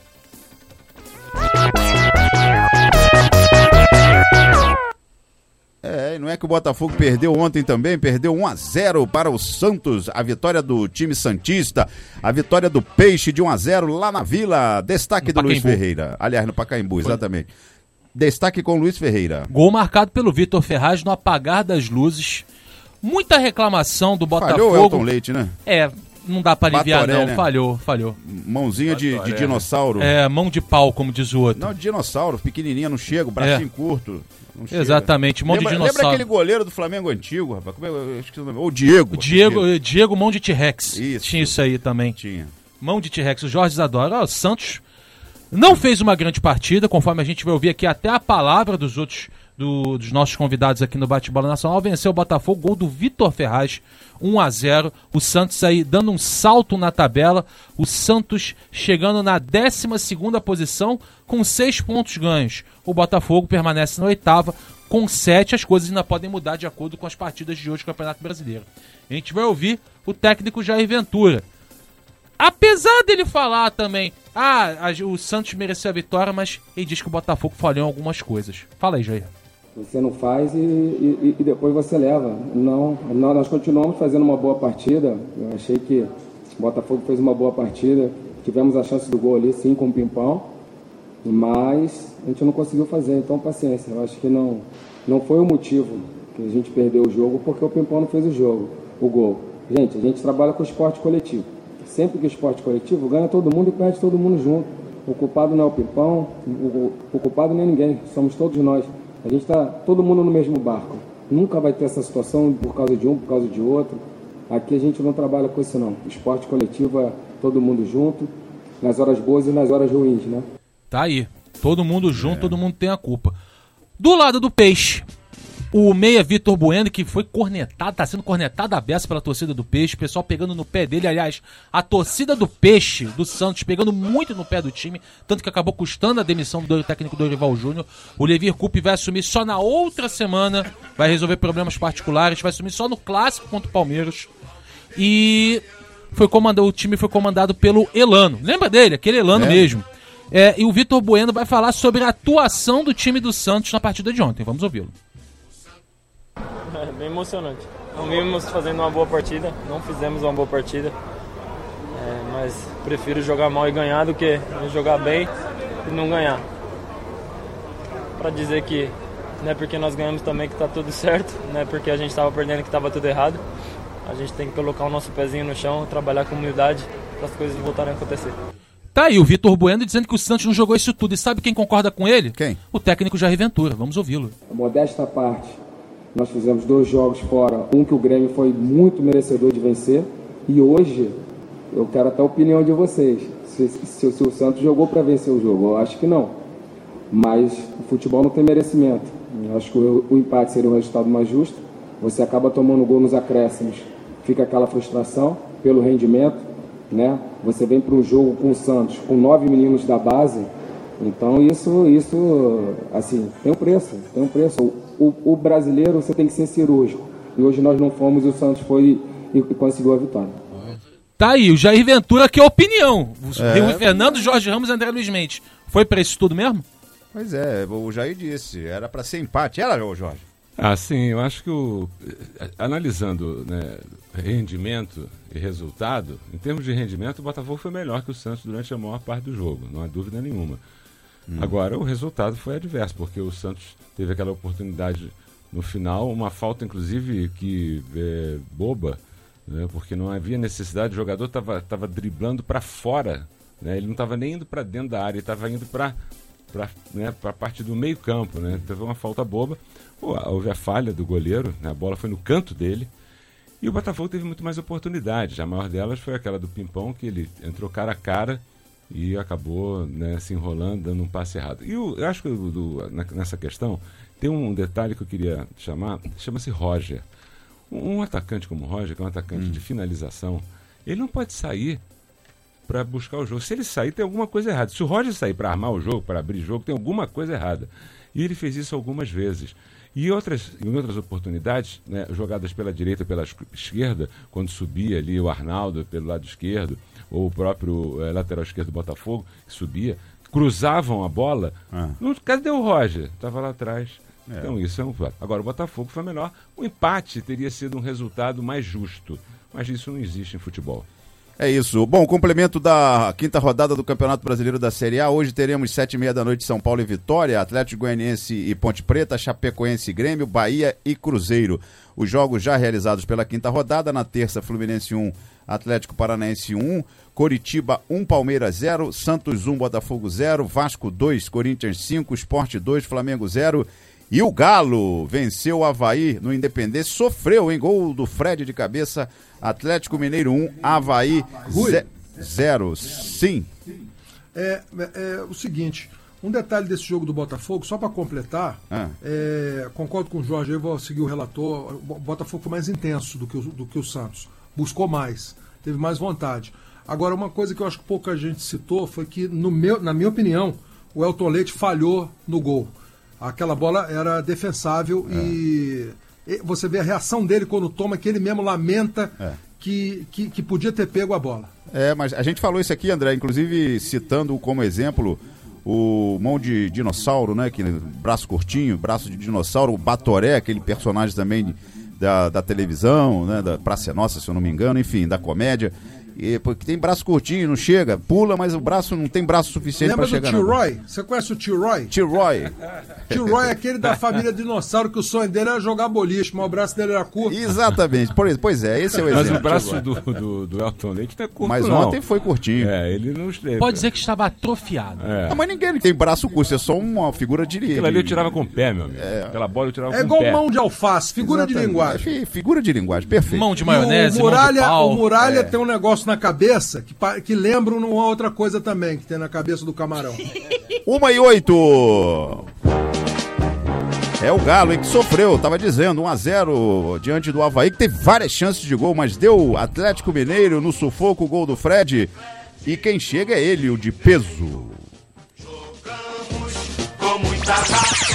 É, não é que o Botafogo perdeu ontem também, perdeu um a zero para o Santos, a vitória do time santista, a vitória do Peixe de um a zero lá na Vila, destaque do Luiz Ferreira, aliás, no Pacaembu, exatamente. Destaque com o Luiz Ferreira. Gol marcado pelo Vitor Ferraz no apagar das luzes, muita reclamação do Botafogo. Falhou o Elton Leite, né? É, não dá pra aliviar Batoré, não, né? falhou, falhou. Mãozinha de, de dinossauro. É, mão de pau, como diz o outro. Não, de dinossauro, pequenininha, não chega, o bracinho É. curto. Não chega. Exatamente, mão lembra, de dinossauro. Lembra aquele goleiro do Flamengo antigo, rapaz? Como é, eu esqueci o nome. O Diego. O Diego, Diego. Diego mão de T-Rex. Isso. Tinha isso aí também. Tinha. Mão de T-Rex, o Jorge Isadora. Ó, o Santos não fez uma grande partida, conforme a gente vai ouvir aqui até a palavra dos outros, do, dos nossos convidados aqui no Bate-Bola Nacional. Venceu o Botafogo, gol do Vitor Ferraz, um a zero. O Santos aí dando um salto na tabela. O Santos chegando na décima segunda posição com seis pontos ganhos. O Botafogo permanece na oitava com sete. As coisas ainda podem mudar de acordo com as partidas de hoje do Campeonato Brasileiro. A gente vai ouvir o técnico Jair Ventura. Apesar dele falar também, ah, a, o Santos mereceu a vitória, mas ele diz que o Botafogo falhou em algumas coisas. Fala aí, Jair. Você não faz e, e, e depois você leva. Não, não, nós continuamos fazendo uma boa partida. Eu achei que o Botafogo fez uma boa partida. Tivemos a chance do gol ali, sim, com o Pimpão. Mas a gente não conseguiu fazer, então paciência. Eu acho que não, não foi o motivo que a gente perdeu o jogo, porque o Pimpão não fez o jogo, o gol. Gente, a gente trabalha com esporte coletivo. Sempre que o esporte coletivo ganha todo mundo e perde todo mundo junto. O culpado não é o Pimpão, o, o culpado não é ninguém, somos todos nós. A gente está todo mundo no mesmo barco. Nunca vai ter essa situação por causa de um, por causa de outro. Aqui a gente não trabalha com isso não. Esporte coletivo é todo mundo junto, nas horas boas e nas horas ruins, né? Tá aí. Todo mundo junto, é. Todo mundo tem a culpa. Do lado do Peixe, o meia Vitor Bueno, que foi cornetado, tá sendo cornetado a beça pela torcida do Peixe, o pessoal pegando no pé dele. Aliás, a torcida do Peixe, do Santos, pegando muito no pé do time, tanto que acabou custando a demissão do técnico Dorival Júnior. O Levir Coupe vai assumir só na outra semana, vai resolver problemas particulares, vai assumir só no clássico contra o Palmeiras. E foi comandado, o time foi comandado pelo Elano. Lembra dele? Aquele Elano é. mesmo. É, e o Vitor Bueno vai falar sobre a atuação do time do Santos na partida de ontem. Vamos ouvi-lo. É bem emocionante. Não vimos fazendo uma boa partida, não fizemos uma boa partida. É, mas prefiro jogar mal e ganhar do que jogar bem e não ganhar. Para dizer que não é porque nós ganhamos também que está tudo certo, não é porque a gente estava perdendo que estava tudo errado. A gente tem que colocar o nosso pezinho no chão, trabalhar com humildade para as coisas voltarem a acontecer. Tá aí o Vitor Bueno dizendo que o Santos não jogou isso tudo. E sabe quem concorda com ele? Quem? O técnico Jair Ventura. Vamos ouvi-lo. A modesta parte, nós fizemos dois jogos fora. Um que o Grêmio foi muito merecedor de vencer. E hoje, eu quero até a opinião de vocês. Se, se, se o Santos jogou para vencer o jogo, eu acho que não. Mas o futebol não tem merecimento. Eu acho que o, o empate seria o resultado mais justo. Você acaba tomando gol nos acréscimos. Fica aquela frustração pelo rendimento. Né? Você vem para um jogo com o Santos com nove meninos da base, então isso, isso assim, tem um preço, tem um preço. O, o, o brasileiro você tem que ser cirúrgico, e hoje nós não fomos e o Santos foi e, e conseguiu a vitória. Tá aí, o Jair Ventura, que é opinião. O É. Fernando, Jorge Ramos e André Luiz Mendes. Foi pra isso tudo mesmo? Pois é, o Jair disse, era pra ser empate. Era, ô Jorge? Ah, sim, eu acho que o, analisando, né, rendimento e resultado, em termos de rendimento, o Botafogo foi melhor que o Santos durante a maior parte do jogo, não há dúvida nenhuma. Hum. Agora, o resultado foi adverso, porque o Santos teve aquela oportunidade no final, uma falta, inclusive, que é boba, né, porque não havia necessidade, o jogador estava driblando para fora, né, ele não estava nem indo para dentro da área, ele estava indo para para né, a parte do meio campo, né? Teve uma falta boba, houve a falha do goleiro, né? A bola foi no canto dele, e o Botafogo teve muito mais oportunidades. A maior delas foi aquela do Pimpão, que ele entrou cara a cara e acabou, né, se enrolando, dando um passe errado. E o, eu acho que do, do, na, nessa questão tem um detalhe que eu queria chamar, chama-se Roger. Um, um atacante como o Roger, que é um atacante hum. de finalização, ele não pode sair para buscar o jogo. Se ele sair, tem alguma coisa errada. Se o Roger sair para armar o jogo, para abrir o jogo, tem alguma coisa errada. E ele fez isso algumas vezes. E outras, em outras oportunidades, né, jogadas pela direita ou pela esquerda, quando subia ali o Arnaldo pelo lado esquerdo, ou o próprio é, lateral esquerdo do Botafogo, que subia, cruzavam a bola. Ah. No, cadê o Roger? Estava lá atrás. É. Então isso é um fato. Agora o Botafogo foi melhor. O empate teria sido um resultado mais justo. Mas isso não existe em futebol. É isso. Bom, complemento da quinta rodada do Campeonato Brasileiro da Série A. Hoje teremos sete e meia da noite São Paulo e Vitória, Atlético Goianiense e Ponte Preta, Chapecoense e Grêmio, Bahia e Cruzeiro. Os jogos já realizados pela quinta rodada. Na terça, Fluminense um, Atlético Paranaense um, Coritiba um, Palmeiras zero, Santos um, Botafogo zero, Vasco dois, Corinthians cinco, Sport dois, Flamengo zero. E o Galo venceu o Avaí no Independência, sofreu em gol do Fred de cabeça. Atlético Mineiro um, Avaí zero. Sim. É, é, é o seguinte, um detalhe desse jogo do Botafogo, só para completar, ah. é, concordo com o Jorge, eu vou seguir o relator, o Botafogo foi mais intenso do que o, do que o Santos, buscou mais, teve mais vontade. Agora, uma coisa que eu acho que pouca gente citou foi que, no meu, na minha opinião, o Elton Leite falhou no gol. Aquela bola era defensável é. e você vê a reação dele quando toma, que ele mesmo lamenta é. que, que, que podia ter pego a bola. É, mas a gente falou isso aqui, André, inclusive citando como exemplo o mão de dinossauro, né? Aquele braço curtinho, braço de dinossauro, o Batoré, aquele personagem também da, da televisão, né? Da Praça é Nossa, se eu não me engano, enfim, da comédia. E, porque tem braço curtinho, não chega, pula, mas o braço não tem braço suficiente para chegar. Lembra do tio Roy? Você conhece o tio Roy? Tio Roy. Tio Roy é aquele da família dinossauro que o sonho dele era jogar boliche, mas o braço dele era curto. Exatamente, pois é, esse é o exemplo. Mas o braço do, do, do Elton Leite não é curto, mas não. ontem foi curtinho. É, ele não esteve. Pode dizer que estava atrofiado. É. Não, mas ninguém tem braço curto, é só uma figura de... Aquilo ali eu tirava com o pé, meu amigo. É. Aquela bola eu tirava é com o pé. É igual mão de alface, figura Exatamente. de linguagem. Figura de linguagem, perfeito. Mão de maionese, o Muralha, mão de pau. O Muralha É. tem um negócio na cabeça que, que lembra uma outra coisa também que tem na cabeça do camarão. Uma e oito. É o Galo, hein, que sofreu, tava dizendo, um a zero diante do Avaí, que teve várias chances de gol, mas deu Atlético Mineiro no sufoco, o gol do Fred. E quem chega é ele, o de peso. Jogamos com muita raça.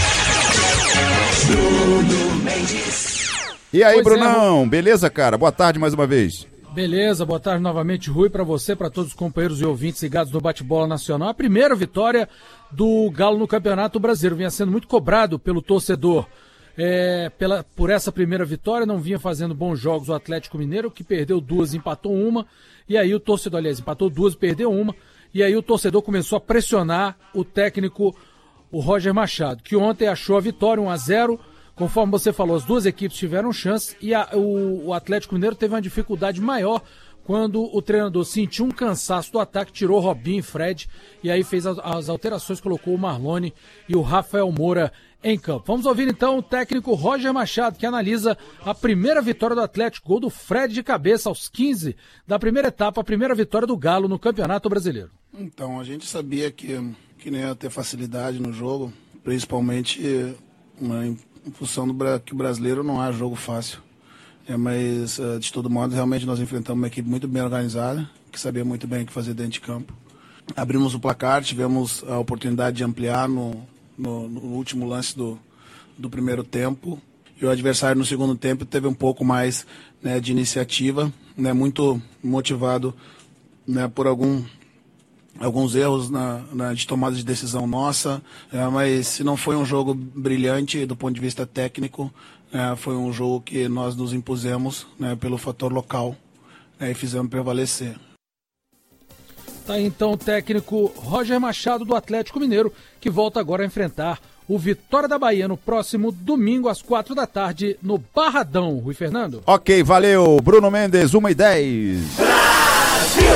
Bruno Mendes. E aí, Pois Brunão, beleza, cara? Boa tarde mais uma vez. Beleza, boa tarde novamente, Rui, para você, para todos os companheiros e ouvintes ligados no Bate-Bola Nacional. A primeira vitória do Galo no Campeonato Brasileiro, vinha sendo muito cobrado pelo torcedor. É, pela, por essa primeira vitória, não vinha fazendo bons jogos o Atlético Mineiro, que perdeu duas, empatou uma, e aí o torcedor, aliás, empatou duas, perdeu uma, e aí o torcedor começou a pressionar o técnico, o Roger Machado, que ontem achou a vitória, um a zero. Conforme você falou, as duas equipes tiveram chance e a, o, o Atlético Mineiro teve uma dificuldade maior quando o treinador sentiu um cansaço do ataque, tirou Robinho e Fred e aí fez as, as alterações, colocou o Marlone e o Rafael Moura em campo. Vamos ouvir então o técnico Roger Machado, que analisa a primeira vitória do Atlético, gol do Fred de cabeça aos quinze da primeira etapa, a primeira vitória do Galo no Campeonato Brasileiro. Então, a gente sabia que, que não ia ter facilidade no jogo, principalmente uma em função do que o brasileiro não há jogo fácil. É, mas, de todo modo, realmente nós enfrentamos uma equipe muito bem organizada, que sabia muito bem o que fazer dentro de campo. Abrimos o placar, tivemos a oportunidade de ampliar no, no, no último lance do, do primeiro tempo. E o adversário, no segundo tempo, teve um pouco mais, né, de iniciativa, né, muito motivado, né, por algum... alguns erros na, na, de tomada de decisão nossa, é, mas se não foi um jogo brilhante do ponto de vista técnico, é, foi um jogo que nós nos impusemos, né, pelo fator local, né, e fizemos prevalecer. Tá aí então o técnico Roger Machado do Atlético Mineiro, que volta agora a enfrentar o Vitória da Bahia no próximo domingo às quatro da tarde no Barradão. Rui Fernando? Ok, valeu. Bruno Mendes, uma e dez. Brasil!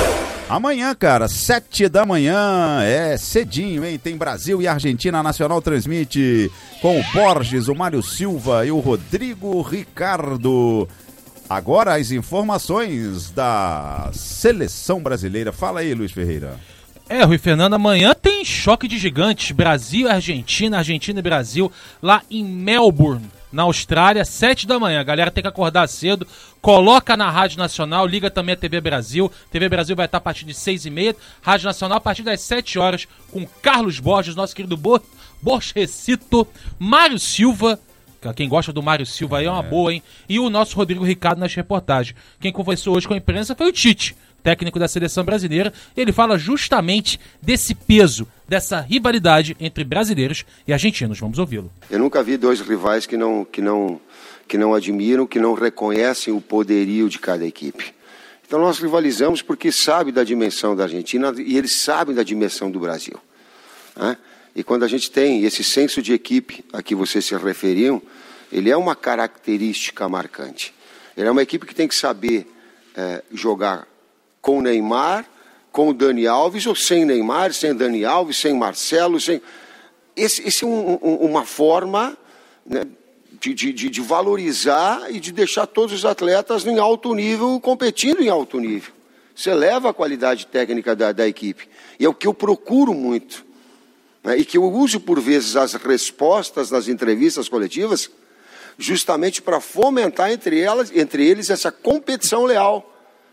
Amanhã, cara, sete da manhã, é cedinho, hein? Tem Brasil e Argentina, a Nacional transmite com o Borges, o Mário Silva e o Rodrigo Ricardo. Agora as informações da seleção brasileira. Fala aí, Luiz Ferreira. É, Rui Fernando, amanhã tem choque de gigantes, Brasil e Argentina, Argentina e Brasil, lá em Melbourne, na Austrália, sete da manhã. A galera tem que acordar cedo, coloca na Rádio Nacional, liga também a T V Brasil. T V Brasil vai estar a partir de seis e meia, Rádio Nacional a partir das sete horas, com Carlos Borges, nosso querido Bo Borgesito, Mário Silva, quem gosta do Mário Silva aí é uma boa, hein? E o nosso Rodrigo Ricardo nas reportagens. Quem conversou hoje com a imprensa foi o Tite, técnico da seleção brasileira. Ele fala justamente desse peso, dessa rivalidade entre brasileiros e argentinos. Vamos ouvi-lo. Eu nunca vi dois rivais que não, que não, que não admiram, que não reconhecem o poderio de cada equipe. Então nós rivalizamos porque sabem da dimensão da Argentina e eles sabem da dimensão do Brasil, né? E quando a gente tem esse senso de equipe a que vocês se referiam, ele é uma característica marcante. Ele é uma equipe que tem que saber é, jogar com o Neymar, com o Dani Alves, ou sem Neymar, sem Dani Alves, sem Marcelo, sem... Esse, esse é um, um, uma forma, né, de, de, de valorizar e de deixar todos os atletas em alto nível, competindo em alto nível. Você eleva a qualidade técnica da, da equipe. E é o que eu procuro muito, né, e que eu uso, por vezes, as respostas nas entrevistas coletivas, justamente para fomentar entre, elas, entre eles essa competição leal.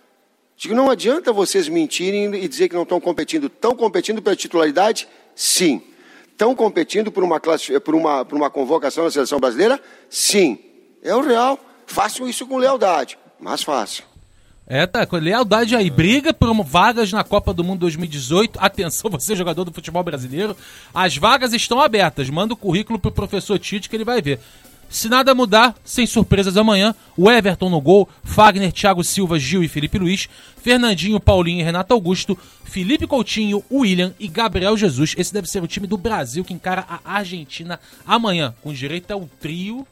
Digo, não adianta vocês mentirem e dizer que não estão competindo. Estão competindo pela titularidade? Sim. Estão competindo por uma, classe, por, uma, por uma convocação na seleção brasileira? Sim. É o real. Façam isso com lealdade, mas façam. É, tá, com lealdade aí. Briga por vagas na Copa do Mundo dois mil e dezoito. Atenção, você jogador do futebol brasileiro. As vagas estão abertas. Manda o currículo pro professor Tite que ele vai ver. Se nada mudar, sem surpresas amanhã, o Everton no gol, Fagner, Thiago Silva, Gil e Felipe Luiz, Fernandinho, Paulinho e Renato Augusto, Felipe Coutinho, William e Gabriel Jesus. Esse deve ser o time do Brasil que encara a Argentina amanhã, com direito ao trio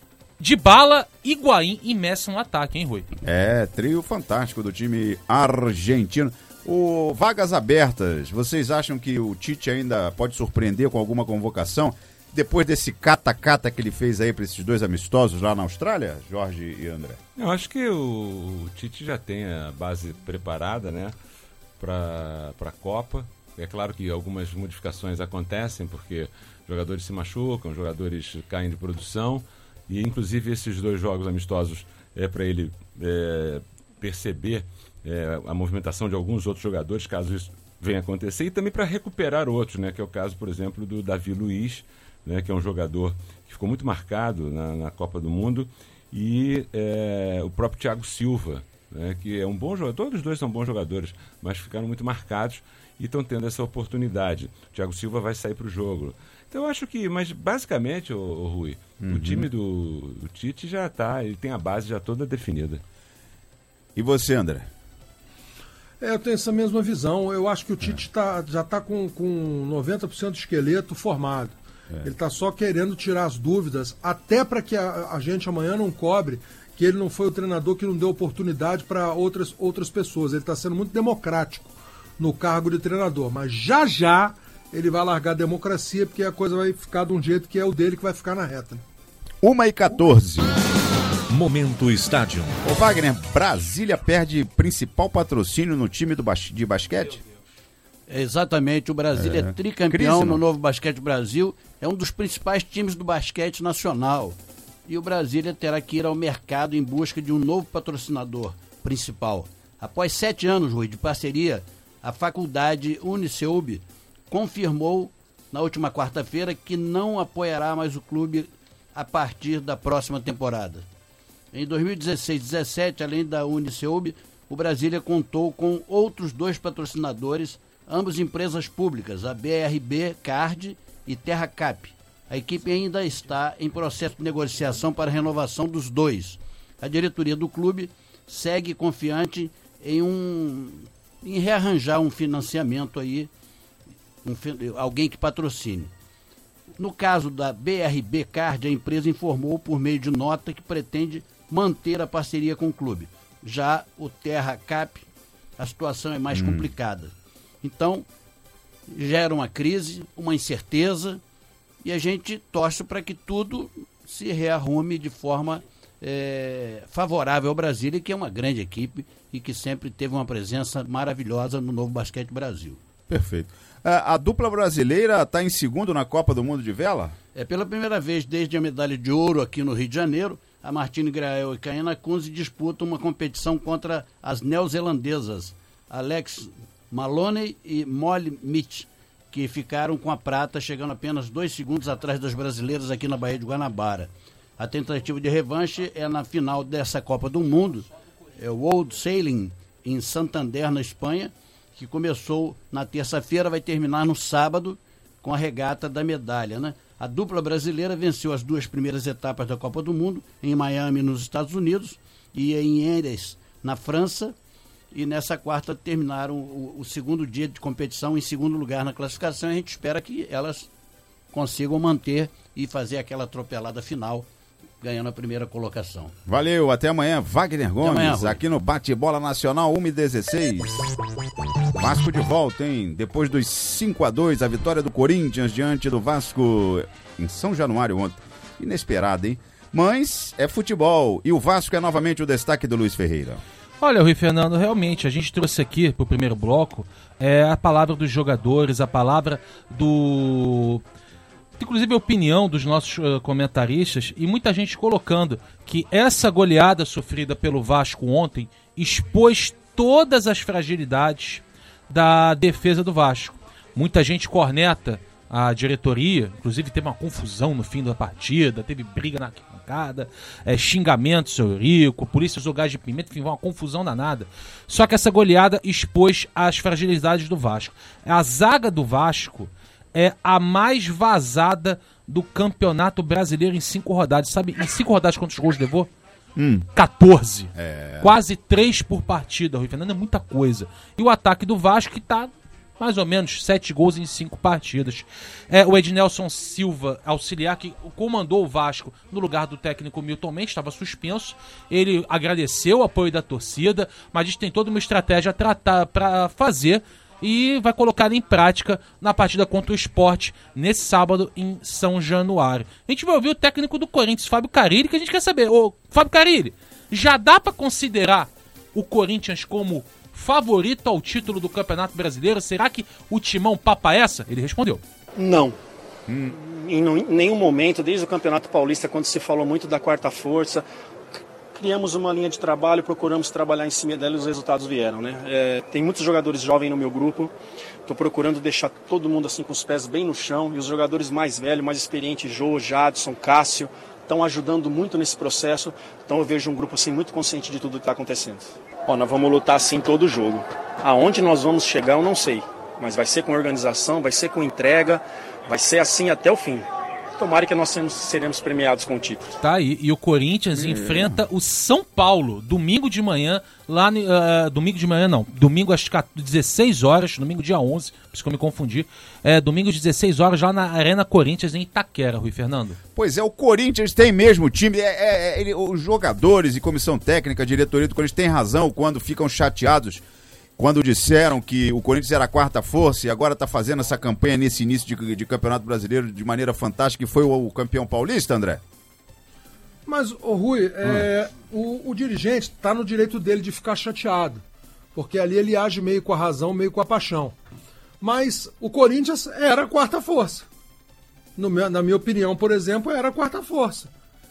Dybala, Higuaín e Messi no ataque, hein, Rui? É, trio fantástico do time argentino. O vagas abertas, vocês acham que o Tite ainda pode surpreender com alguma convocação? Depois desse cata-cata que ele fez aí para esses dois amistosos lá na Austrália, Jorge e André? Eu acho que o, o Tite já tem a base preparada, né, para a Copa. É claro que algumas modificações acontecem, porque jogadores se machucam, jogadores caem de produção, e inclusive esses dois jogos amistosos é para ele é, perceber é, a movimentação de alguns outros jogadores, caso isso venha acontecer, e também para recuperar outros, né, que é o caso, por exemplo, do Davi Luiz, né, que é um jogador que ficou muito marcado na, na Copa do Mundo, e é, o próprio Thiago Silva, né, que é um bom jogador. Todos os dois são bons jogadores, mas ficaram muito marcados e estão tendo essa oportunidade. O Thiago Silva vai sair para o jogo. Então eu acho que, mas basicamente, o, o Rui, uhum. o time do, do Tite já está, ele tem a base já toda definida. E você, André? É, eu tenho essa mesma visão. Eu acho que o Tite é. tá, já está com, com noventa por cento do esqueleto formado. É. Ele está só querendo tirar as dúvidas, até para que a, a gente amanhã não cobre que ele não foi o treinador que não deu oportunidade para outras, outras pessoas. Ele está sendo muito democrático no cargo de treinador, mas já já ele vai largar a democracia, porque a coisa vai ficar de um jeito que é o dele que vai ficar na reta. uma e quatorze. Momento Estádio. Ô Wagner, Brasília perde principal patrocínio no time do bas- de basquete? Exatamente, o Brasília é, é tricampeão Crise, no Novo Basquete Brasil, é um dos principais times do basquete nacional. E o Brasília terá que ir ao mercado em busca de um novo patrocinador principal. Após sete anos, Rui, de parceria, a faculdade Uniceub confirmou na última quarta-feira que não apoiará mais o clube a partir da próxima temporada. Em dois mil e dezesseis e dois mil e dezessete, além da Uniceub, o Brasília contou com outros dois patrocinadores, ambas empresas públicas, a B R B Card e Terra Cap. A equipe ainda está em processo de negociação para a renovação dos dois. A diretoria do clube segue confiante em, um, em rearranjar um financiamento aí, um, alguém que patrocine. No caso da B R B Card, a empresa informou por meio de nota que pretende manter a parceria com o clube. Já o Terra Cap a situação é mais Hum. complicada. Então, gera uma crise, uma incerteza, e a gente torce para que tudo se rearrume de forma é, favorável ao Brasília, que é uma grande equipe e que sempre teve uma presença maravilhosa no Novo Basquete Brasil. Perfeito. A, a dupla brasileira está em segundo na Copa do Mundo de Vela? É pela primeira vez desde a medalha de ouro aqui no Rio de Janeiro, a Martine Grael e Kaena Kunze disputam uma competição contra as neozelandesas Alex Maloney e Molly Mitch, que ficaram com a prata, chegando apenas dois segundos atrás das brasileiras aqui na Baía de Guanabara. A tentativa de revanche é na final dessa Copa do Mundo, é o World Sailing em Santander, na Espanha, que começou na terça-feira, vai terminar no sábado com a regata da medalha, né? A dupla brasileira venceu as duas primeiras etapas da Copa do Mundo, em Miami, nos Estados Unidos, e em Endes, na França, e nessa quarta terminaram o, o segundo dia de competição em segundo lugar na classificação, e a gente espera que elas consigam manter e fazer aquela atropelada final, ganhando a primeira colocação. Valeu, até amanhã, Wagner Gomes, amanhã, Rui. aqui no Bate-Bola Nacional uma e dezesseis. Vasco de volta, hein? Depois dos cinco a dois, a vitória do Corinthians diante do Vasco em São Januário ontem. Inesperado, hein? Mas é futebol, e o Vasco é novamente o destaque do Luiz Ferreira. Olha, Rui Fernando, realmente, a gente trouxe aqui para o primeiro bloco é, a palavra dos jogadores, a palavra do... inclusive a opinião dos nossos uh, comentaristas, e muita gente colocando que essa goleada sofrida pelo Vasco ontem expôs todas as fragilidades da defesa do Vasco. Muita gente corneta a diretoria, inclusive teve uma confusão no fim da partida, teve briga na arquibancada, é, xingamentos ao Eurico, polícia usou gás de pimenta, enfim, uma confusão danada. Só que essa goleada expôs as fragilidades do Vasco. A zaga do Vasco é a mais vazada do Campeonato Brasileiro em cinco rodadas. Sabe, em cinco rodadas quantos gols levou? Hum. quatorze. É. Quase três por partida, Rui Fernando, é muita coisa. E o ataque do Vasco que tá mais ou menos sete gols em cinco partidas. É, o Ednelson Silva, auxiliar, que comandou o Vasco no lugar do técnico Milton Mendes, estava suspenso. Ele agradeceu o apoio da torcida, mas diz que tem toda uma estratégia para fazer e vai colocar em prática na partida contra o Sport nesse sábado em São Januário. A gente vai ouvir o técnico do Corinthians, Fábio Carille, que a gente quer saber. Ô, Fábio Carille, já dá para considerar o Corinthians como favorito ao título do Campeonato Brasileiro? Será que o timão papa essa? Ele respondeu. Não. Hum. Em, em nenhum momento, desde o Campeonato Paulista, quando se falou muito da quarta força, criamos uma linha de trabalho, procuramos trabalhar em cima dela e os resultados vieram, né? É, tem muitos jogadores jovens no meu grupo, estou procurando deixar todo mundo assim com os pés bem no chão, e os jogadores mais velhos, mais experientes, Jô, Jadson, Cássio, estão ajudando muito nesse processo, então eu vejo um grupo assim muito consciente de tudo que está acontecendo. Ó, nós vamos lutar assim todo jogo. Aonde nós vamos chegar eu não sei, mas vai ser com organização, vai ser com entrega, vai ser assim até o fim. Tomara que nós seremos, seremos premiados com o título. Tá aí, e o Corinthians é. enfrenta o São Paulo, domingo de manhã, lá, uh, domingo de manhã não, domingo às dezesseis horas, domingo dia onze, por isso que eu me confundi, é, domingo às dezesseis horas lá na Arena Corinthians, em Itaquera, Rui Fernando. Pois é, o Corinthians tem mesmo time, é, é, ele, os jogadores e comissão técnica, a diretoria do Corinthians tem razão quando ficam chateados, quando disseram que o Corinthians era a quarta força e agora está fazendo essa campanha nesse início de, de Campeonato Brasileiro de maneira fantástica, e foi o, o campeão paulista, André? Mas, ô Rui, é, hum. o, o dirigente está no direito dele de ficar chateado, porque ali ele age meio com a razão, meio com a paixão. Mas o Corinthians era a quarta força. No meu, na minha opinião, por exemplo, era a quarta força.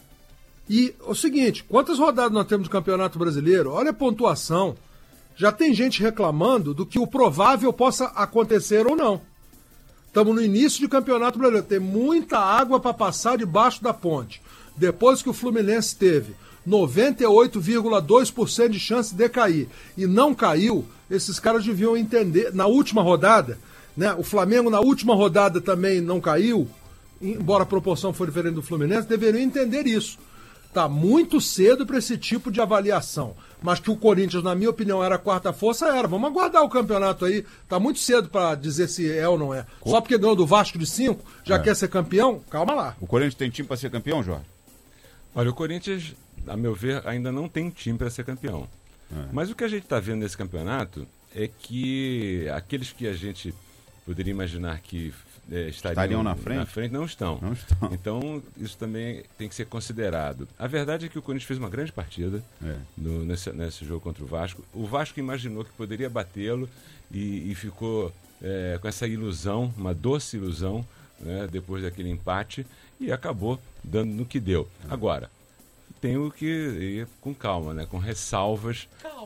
E o seguinte, quantas rodadas nós temos no Campeonato Brasileiro? Olha a pontuação. Já tem gente reclamando do que o provável possa acontecer ou não. Estamos no início de Campeonato Brasileiro. Tem muita água para passar debaixo da ponte. Depois que o Fluminense teve noventa e oito vírgula dois por cento de chance de cair e não caiu, esses caras deviam entender. Na última rodada, né, o Flamengo na última rodada também não caiu, embora a proporção for diferente do Fluminense, deveriam entender isso. Tá muito cedo para esse tipo de avaliação. Mas que o Corinthians, na minha opinião, era a quarta força, era. Vamos aguardar o campeonato aí. Tá muito cedo para dizer se é ou não é. Só porque ganhou do Vasco de cinco, já é. quer ser campeão? Calma lá. O Corinthians tem time para ser campeão, Jorge? Olha, o Corinthians, a meu ver, ainda não tem time para ser campeão. É. Mas o que a gente está vendo nesse campeonato é que aqueles que a gente poderia imaginar que é, estariam, estariam na frente? na frente não estão. Não estão. Então, isso também tem que ser considerado. A verdade é que o Corinthians fez uma grande partida é. no, nesse, nesse jogo contra o Vasco. O Vasco imaginou que poderia batê-lo e, e ficou é, com essa ilusão, uma doce ilusão, né, depois daquele empate, e acabou dando no que deu. Agora, tenho que ir com calma, né, com ressalvas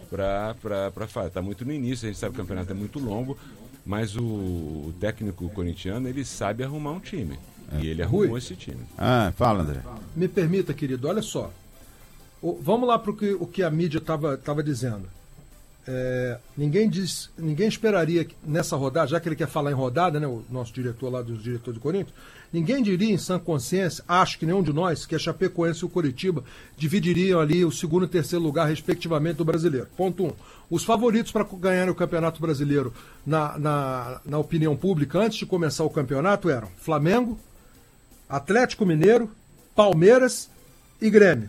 para falar. Está muito no início, a gente sabe que o campeonato é muito longo, mas o, o técnico corintiano, ele sabe arrumar um time. É. E ele arrumou Rui. esse time. Ah, fala, André. Me permita, querido, olha só. O, vamos lá para o que, o que a mídia estava tava dizendo. É, ninguém diz, ninguém esperaria que nessa rodada, já que ele quer falar em rodada, né, o nosso diretor lá dos diretores do Corinthians, ninguém diria em sã consciência, acho que nenhum de nós, que a Chapecoense e o Coritiba dividiriam ali o segundo e terceiro lugar, respectivamente, do brasileiro. Ponto um. Os favoritos para ganhar o Campeonato Brasileiro, na, na, na opinião pública, antes de começar o campeonato, eram Flamengo, Atlético Mineiro, Palmeiras e Grêmio.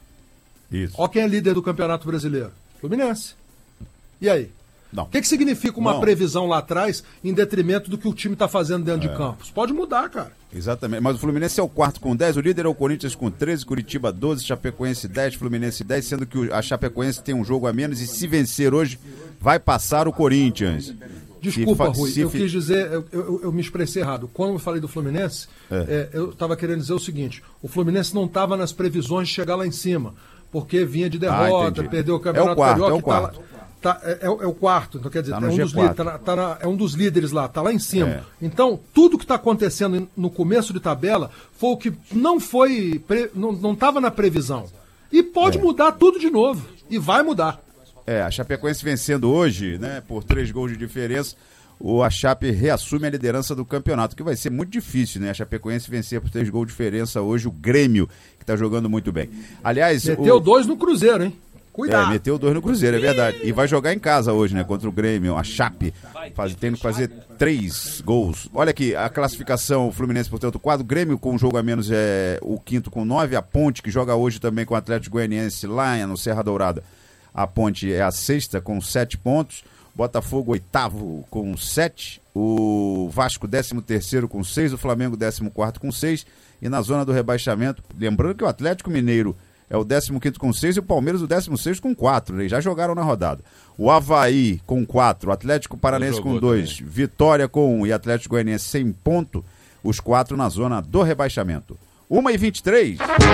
Isso. Ó quem é líder do Campeonato Brasileiro. Fluminense. E aí? Não. O que, que significa uma Não. previsão lá atrás em detrimento do que o time está fazendo dentro É. de campos? Pode mudar, cara. Exatamente, mas o Fluminense é o quarto com dez, o líder é o Corinthians com treze, Curitiba doze, Chapecoense dez, Fluminense dez, sendo que o- a Chapecoense tem um jogo a menos e se vencer hoje vai passar o Corinthians. Desculpa, Se fa- Rui, se eu fi- quis dizer, eu, eu- eu me expressei errado. Quando eu falei do Fluminense, É. é, eu estava querendo dizer o seguinte: o Fluminense não estava nas previsões de chegar lá em cima, porque vinha de derrota, entendi. perdeu o É o Campeonato quarto, Carioca. é o e tá lá- quarto. tá- é, é o é o quarto, então quer dizer, Tá é, no um G dos quatro. líderes, tá na- tá na- é um dos líderes lá, tá lá em cima. É. Então, tudo que está acontecendo no começo de tabela foi o que não foi, pre- não estava na previsão. E pode É. mudar tudo de novo. E vai mudar. É, a Chapecoense vencendo hoje, né, por três gols de diferença, o a Chape reassume a liderança do campeonato, que vai ser muito difícil, né? A Chapecoense vencer por três gols de diferença hoje o Grêmio, que tá jogando muito bem. Aliás, Meteu o... dois no Cruzeiro, hein? Cuidado. É, meteu dois no Cruzeiro, é verdade. E vai jogar em casa hoje, né? Contra o Grêmio, a Chape, faz, tendo que fazer três gols. Olha aqui, a classificação, o Fluminense, portanto, quadro, Grêmio com um jogo a menos é o quinto com nove, a Ponte, que joga hoje também com o Atlético Goianiense lá no Serra Dourada. A Ponte é a sexta com sete pontos, Botafogo oitavo com sete, o Vasco décimo terceiro com seis, o Flamengo décimo quarto com seis, e na zona do rebaixamento, lembrando que o Atlético Mineiro é o décimo quinto com seis e o Palmeiras o décimo sexto com quatro, né? Já jogaram na rodada. O Avaí com quatro, o Atlético Paranaense com dois, Vitória com um e Atlético Goianiense sem ponto, os quatro na zona do rebaixamento. uma e vinte e três.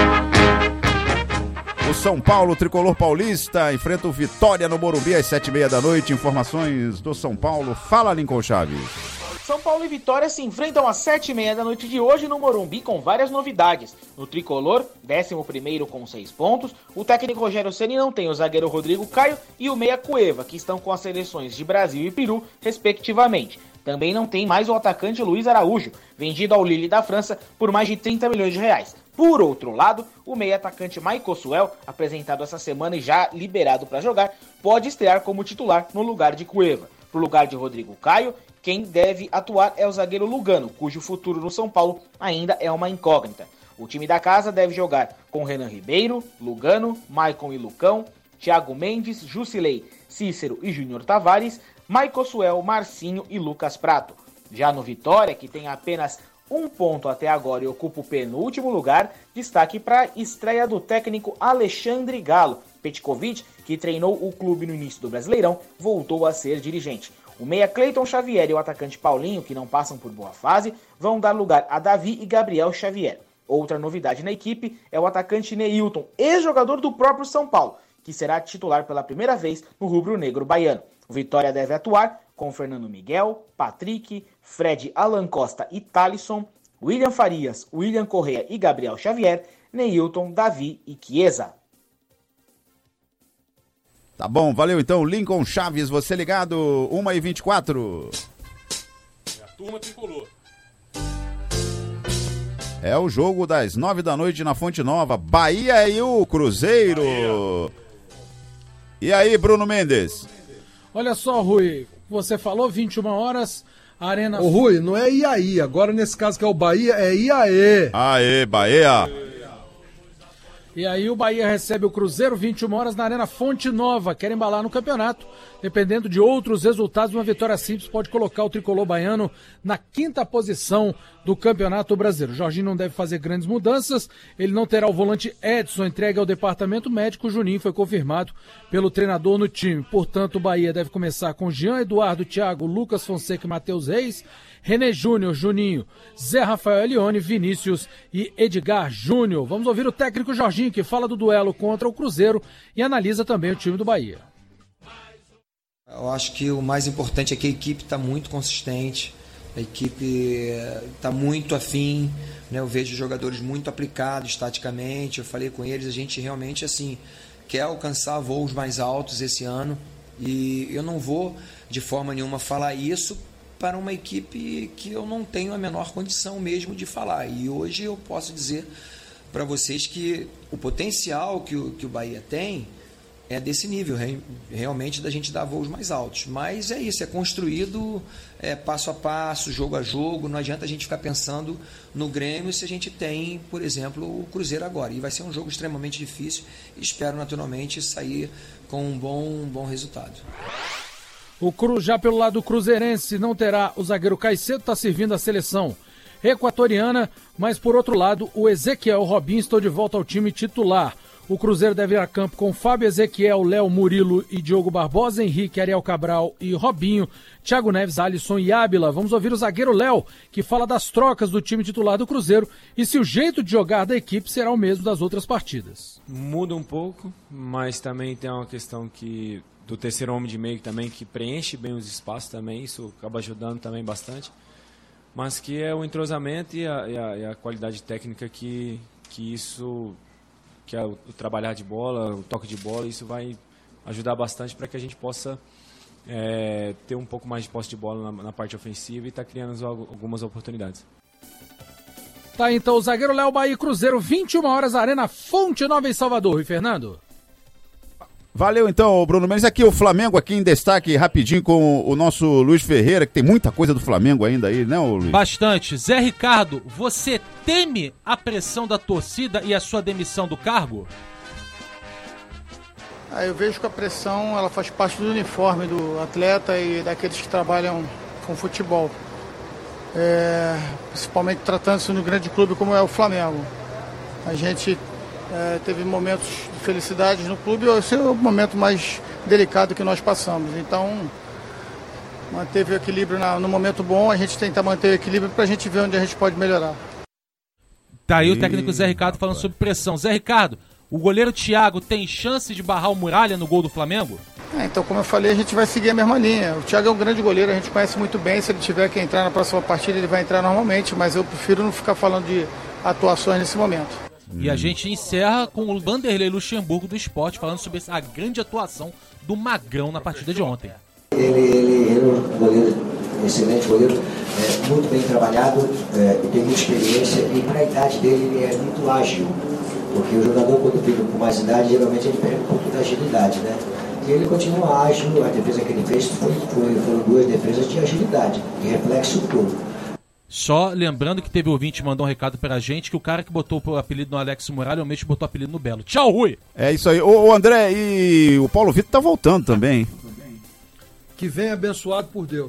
O São Paulo, o tricolor paulista, enfrenta o Vitória no Morumbi às sete e meia da noite. Informações do São Paulo. Fala, Lincoln Chaves. São Paulo e Vitória se enfrentam às sete e meia da noite de hoje no Morumbi com várias novidades. No tricolor, décimo primeiro com seis pontos, o técnico Rogério Ceni não tem o zagueiro Rodrigo Caio e o meia Cueva, que estão com as seleções de Brasil e Peru, respectivamente. Também não tem mais o atacante Luiz Araújo, vendido ao Lille da França por mais de trinta milhões de reais. Por outro lado, o meia atacante Michael Suel, apresentado essa semana e já liberado para jogar, pode estrear como titular no lugar de Cueva. Pro lugar de Rodrigo Caio, quem deve atuar é o zagueiro Lugano, cujo futuro no São Paulo ainda é uma incógnita. O time da casa deve jogar com Renan Ribeiro, Lugano, Maicon e Lucão, Thiago Mendes, Jusilei, Cícero e Júnior Tavares, Michael Suel, Marcinho e Lucas Prato. Já no Vitória, que tem apenas um ponto até agora e ocupa o penúltimo lugar, destaque para a estreia do técnico Alexandre Galo. Petkovic, que treinou o clube no início do Brasileirão, voltou a ser dirigente. O meia Cleiton Xavier e o atacante Paulinho, que não passam por boa fase, vão dar lugar a Davi e Gabriel Xavier. Outra novidade na equipe é o atacante Neilton, ex-jogador do próprio São Paulo, que será titular pela primeira vez no rubro-negro baiano. O Vitória deve atuar com Fernando Miguel, Patrick, Fred Alan Costa e Talisson, William Farias, William Correa e Gabriel Xavier, Neilton, Davi e Chiesa. Tá bom, valeu então, Lincoln Chaves, você ligado, uma e vinte e quatro. É a turma tricolor. É o jogo das nove da noite na Fonte Nova, Bahia e o Cruzeiro. Bahia. E aí, Bruno Mendes? Olha só, Rui, você falou vinte e uma horas, a Arena... Ô Rui, não é Iaí, agora nesse caso que é o Bahia, é Iaê. Aê, Bahia. E aí o Bahia recebe o Cruzeiro, vinte e uma horas, na Arena Fonte Nova. Quer embalar no campeonato. Dependendo de outros resultados, uma vitória simples pode colocar o tricolor baiano na quinta posição do Campeonato Brasileiro. O Jorginho não deve fazer grandes mudanças. Ele não terá o volante Edson entregue ao departamento médico. O Juninho foi confirmado pelo treinador no time. Portanto, o Bahia deve começar com Jean Eduardo, Thiago, Lucas Fonseca e Matheus Reis, René Júnior, Juninho, Zé Rafael Elione, Vinícius e Edgar Júnior. Vamos ouvir o técnico Jorginho, que fala do duelo contra o Cruzeiro e analisa também o time do Bahia. Eu acho que o mais importante é que a equipe está muito consistente, a equipe está muito afim, né? Eu vejo jogadores muito aplicados taticamente, eu falei com eles, a gente realmente assim quer alcançar voos mais altos esse ano e eu não vou de forma nenhuma falar isso para uma equipe que eu não tenho a menor condição mesmo de falar. E hoje eu posso dizer para vocês que o potencial que o, que o Bahia tem é desse nível, realmente, da gente dar voos mais altos. Mas é isso, é construído é, passo a passo, jogo a jogo. Não adianta a gente ficar pensando no Grêmio se a gente tem, por exemplo, o Cruzeiro agora. E vai ser um jogo extremamente difícil e espero naturalmente sair com um bom, um bom resultado. O Cru, já pelo lado cruzeirense, não terá o zagueiro Caicedo, está servindo a seleção equatoriana, mas por outro lado, o Ezequiel Robinho está de volta ao time titular. O Cruzeiro deve ir a campo com Fábio Ezequiel, Léo Murilo e Diogo Barbosa, Henrique, Ariel Cabral e Robinho, Thiago Neves, Alisson e Ábila. Vamos ouvir o zagueiro Léo, que fala das trocas do time titular do Cruzeiro e se o jeito de jogar da equipe será o mesmo das outras partidas. Muda um pouco, mas também tem uma questão que do terceiro homem de meio também, que preenche bem os espaços também, isso acaba ajudando também bastante, mas que é o entrosamento e a, e a, e a qualidade técnica que, que isso, que é o, o trabalhar de bola, o toque de bola, isso vai ajudar bastante para que a gente possa é, ter um pouco mais de posse de bola na, na parte ofensiva e estar tá criando algumas oportunidades. Tá, então o zagueiro Léo, Bahia e Cruzeiro, vinte e uma horas, Arena Fonte Nova em Salvador. E Fernando? Valeu então, Bruno Mendes. Aqui o Flamengo aqui em destaque rapidinho com o nosso Luiz Ferreira, que tem muita coisa do Flamengo ainda aí, né, Luiz? Bastante. Zé Ricardo, você teme a pressão da torcida e a sua demissão do cargo? Ah, eu vejo que a pressão ela faz parte do uniforme do atleta e daqueles que trabalham com futebol. É, principalmente tratando-se de um grande clube como é o Flamengo. A gente é, teve momentos de felicidade no clube, esse é o momento mais delicado que nós passamos. Então, manteve o equilíbrio na, no momento bom, a gente tenta manter o equilíbrio para a gente ver onde a gente pode melhorar. Tá aí o técnico Zé Ricardo falando sobre pressão. Zé Ricardo, o goleiro Thiago tem chance de barrar o Muralha no gol do Flamengo? É, então, como eu falei, a gente vai seguir a mesma linha. O Thiago é um grande goleiro, a gente conhece muito bem. Se ele tiver que entrar na próxima partida, ele vai entrar normalmente, mas eu prefiro não ficar falando de atuações nesse momento. E a gente encerra com o Vanderlei Luxemburgo do Sport, falando sobre a grande atuação do Magrão na partida de ontem. Ele, ele, ele é um goleiro, um excelente goleiro, é, muito bem trabalhado, é, tem muita experiência e para a idade dele ele é muito ágil. Porque o jogador, quando fica com mais idade, geralmente ele perde um pouco da agilidade, né? E ele continua ágil, a defesa que ele fez foi, foi, foram duas defesas de agilidade, de reflexo puro. Só lembrando que teve ouvinte que mandou um recado pra gente que o cara que botou o apelido no Alex Muralha, o mesmo botou o apelido no Belo. Tchau, Rui! É isso aí. Ô, ô André, e o Paulo Vitor tá voltando também. Que vem abençoado por Deus.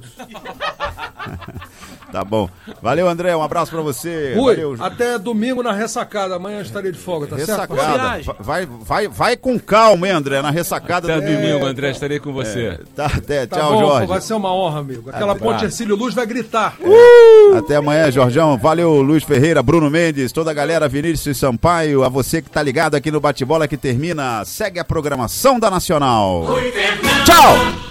Tá bom. Valeu, André. Um abraço pra você. Rui, Valeu. Até domingo na ressacada. Amanhã eu estarei de folga, tá ressacada. certo? Vai, vai, vai com calma, hein, André? Na ressacada. Até é... domingo, André. Estarei com você. É, tá, até, tá tchau, bom, Jorge. Vai ser uma honra, amigo. Aquela Até. ponte Ercílio Luz vai gritar. Uh! Até amanhã, Jorjão. Valeu, Luiz Ferreira, Bruno Mendes, toda a galera, Vinícius Sampaio, a você que tá ligado aqui no Bate-Bola que termina. Segue a programação da Nacional. Tchau!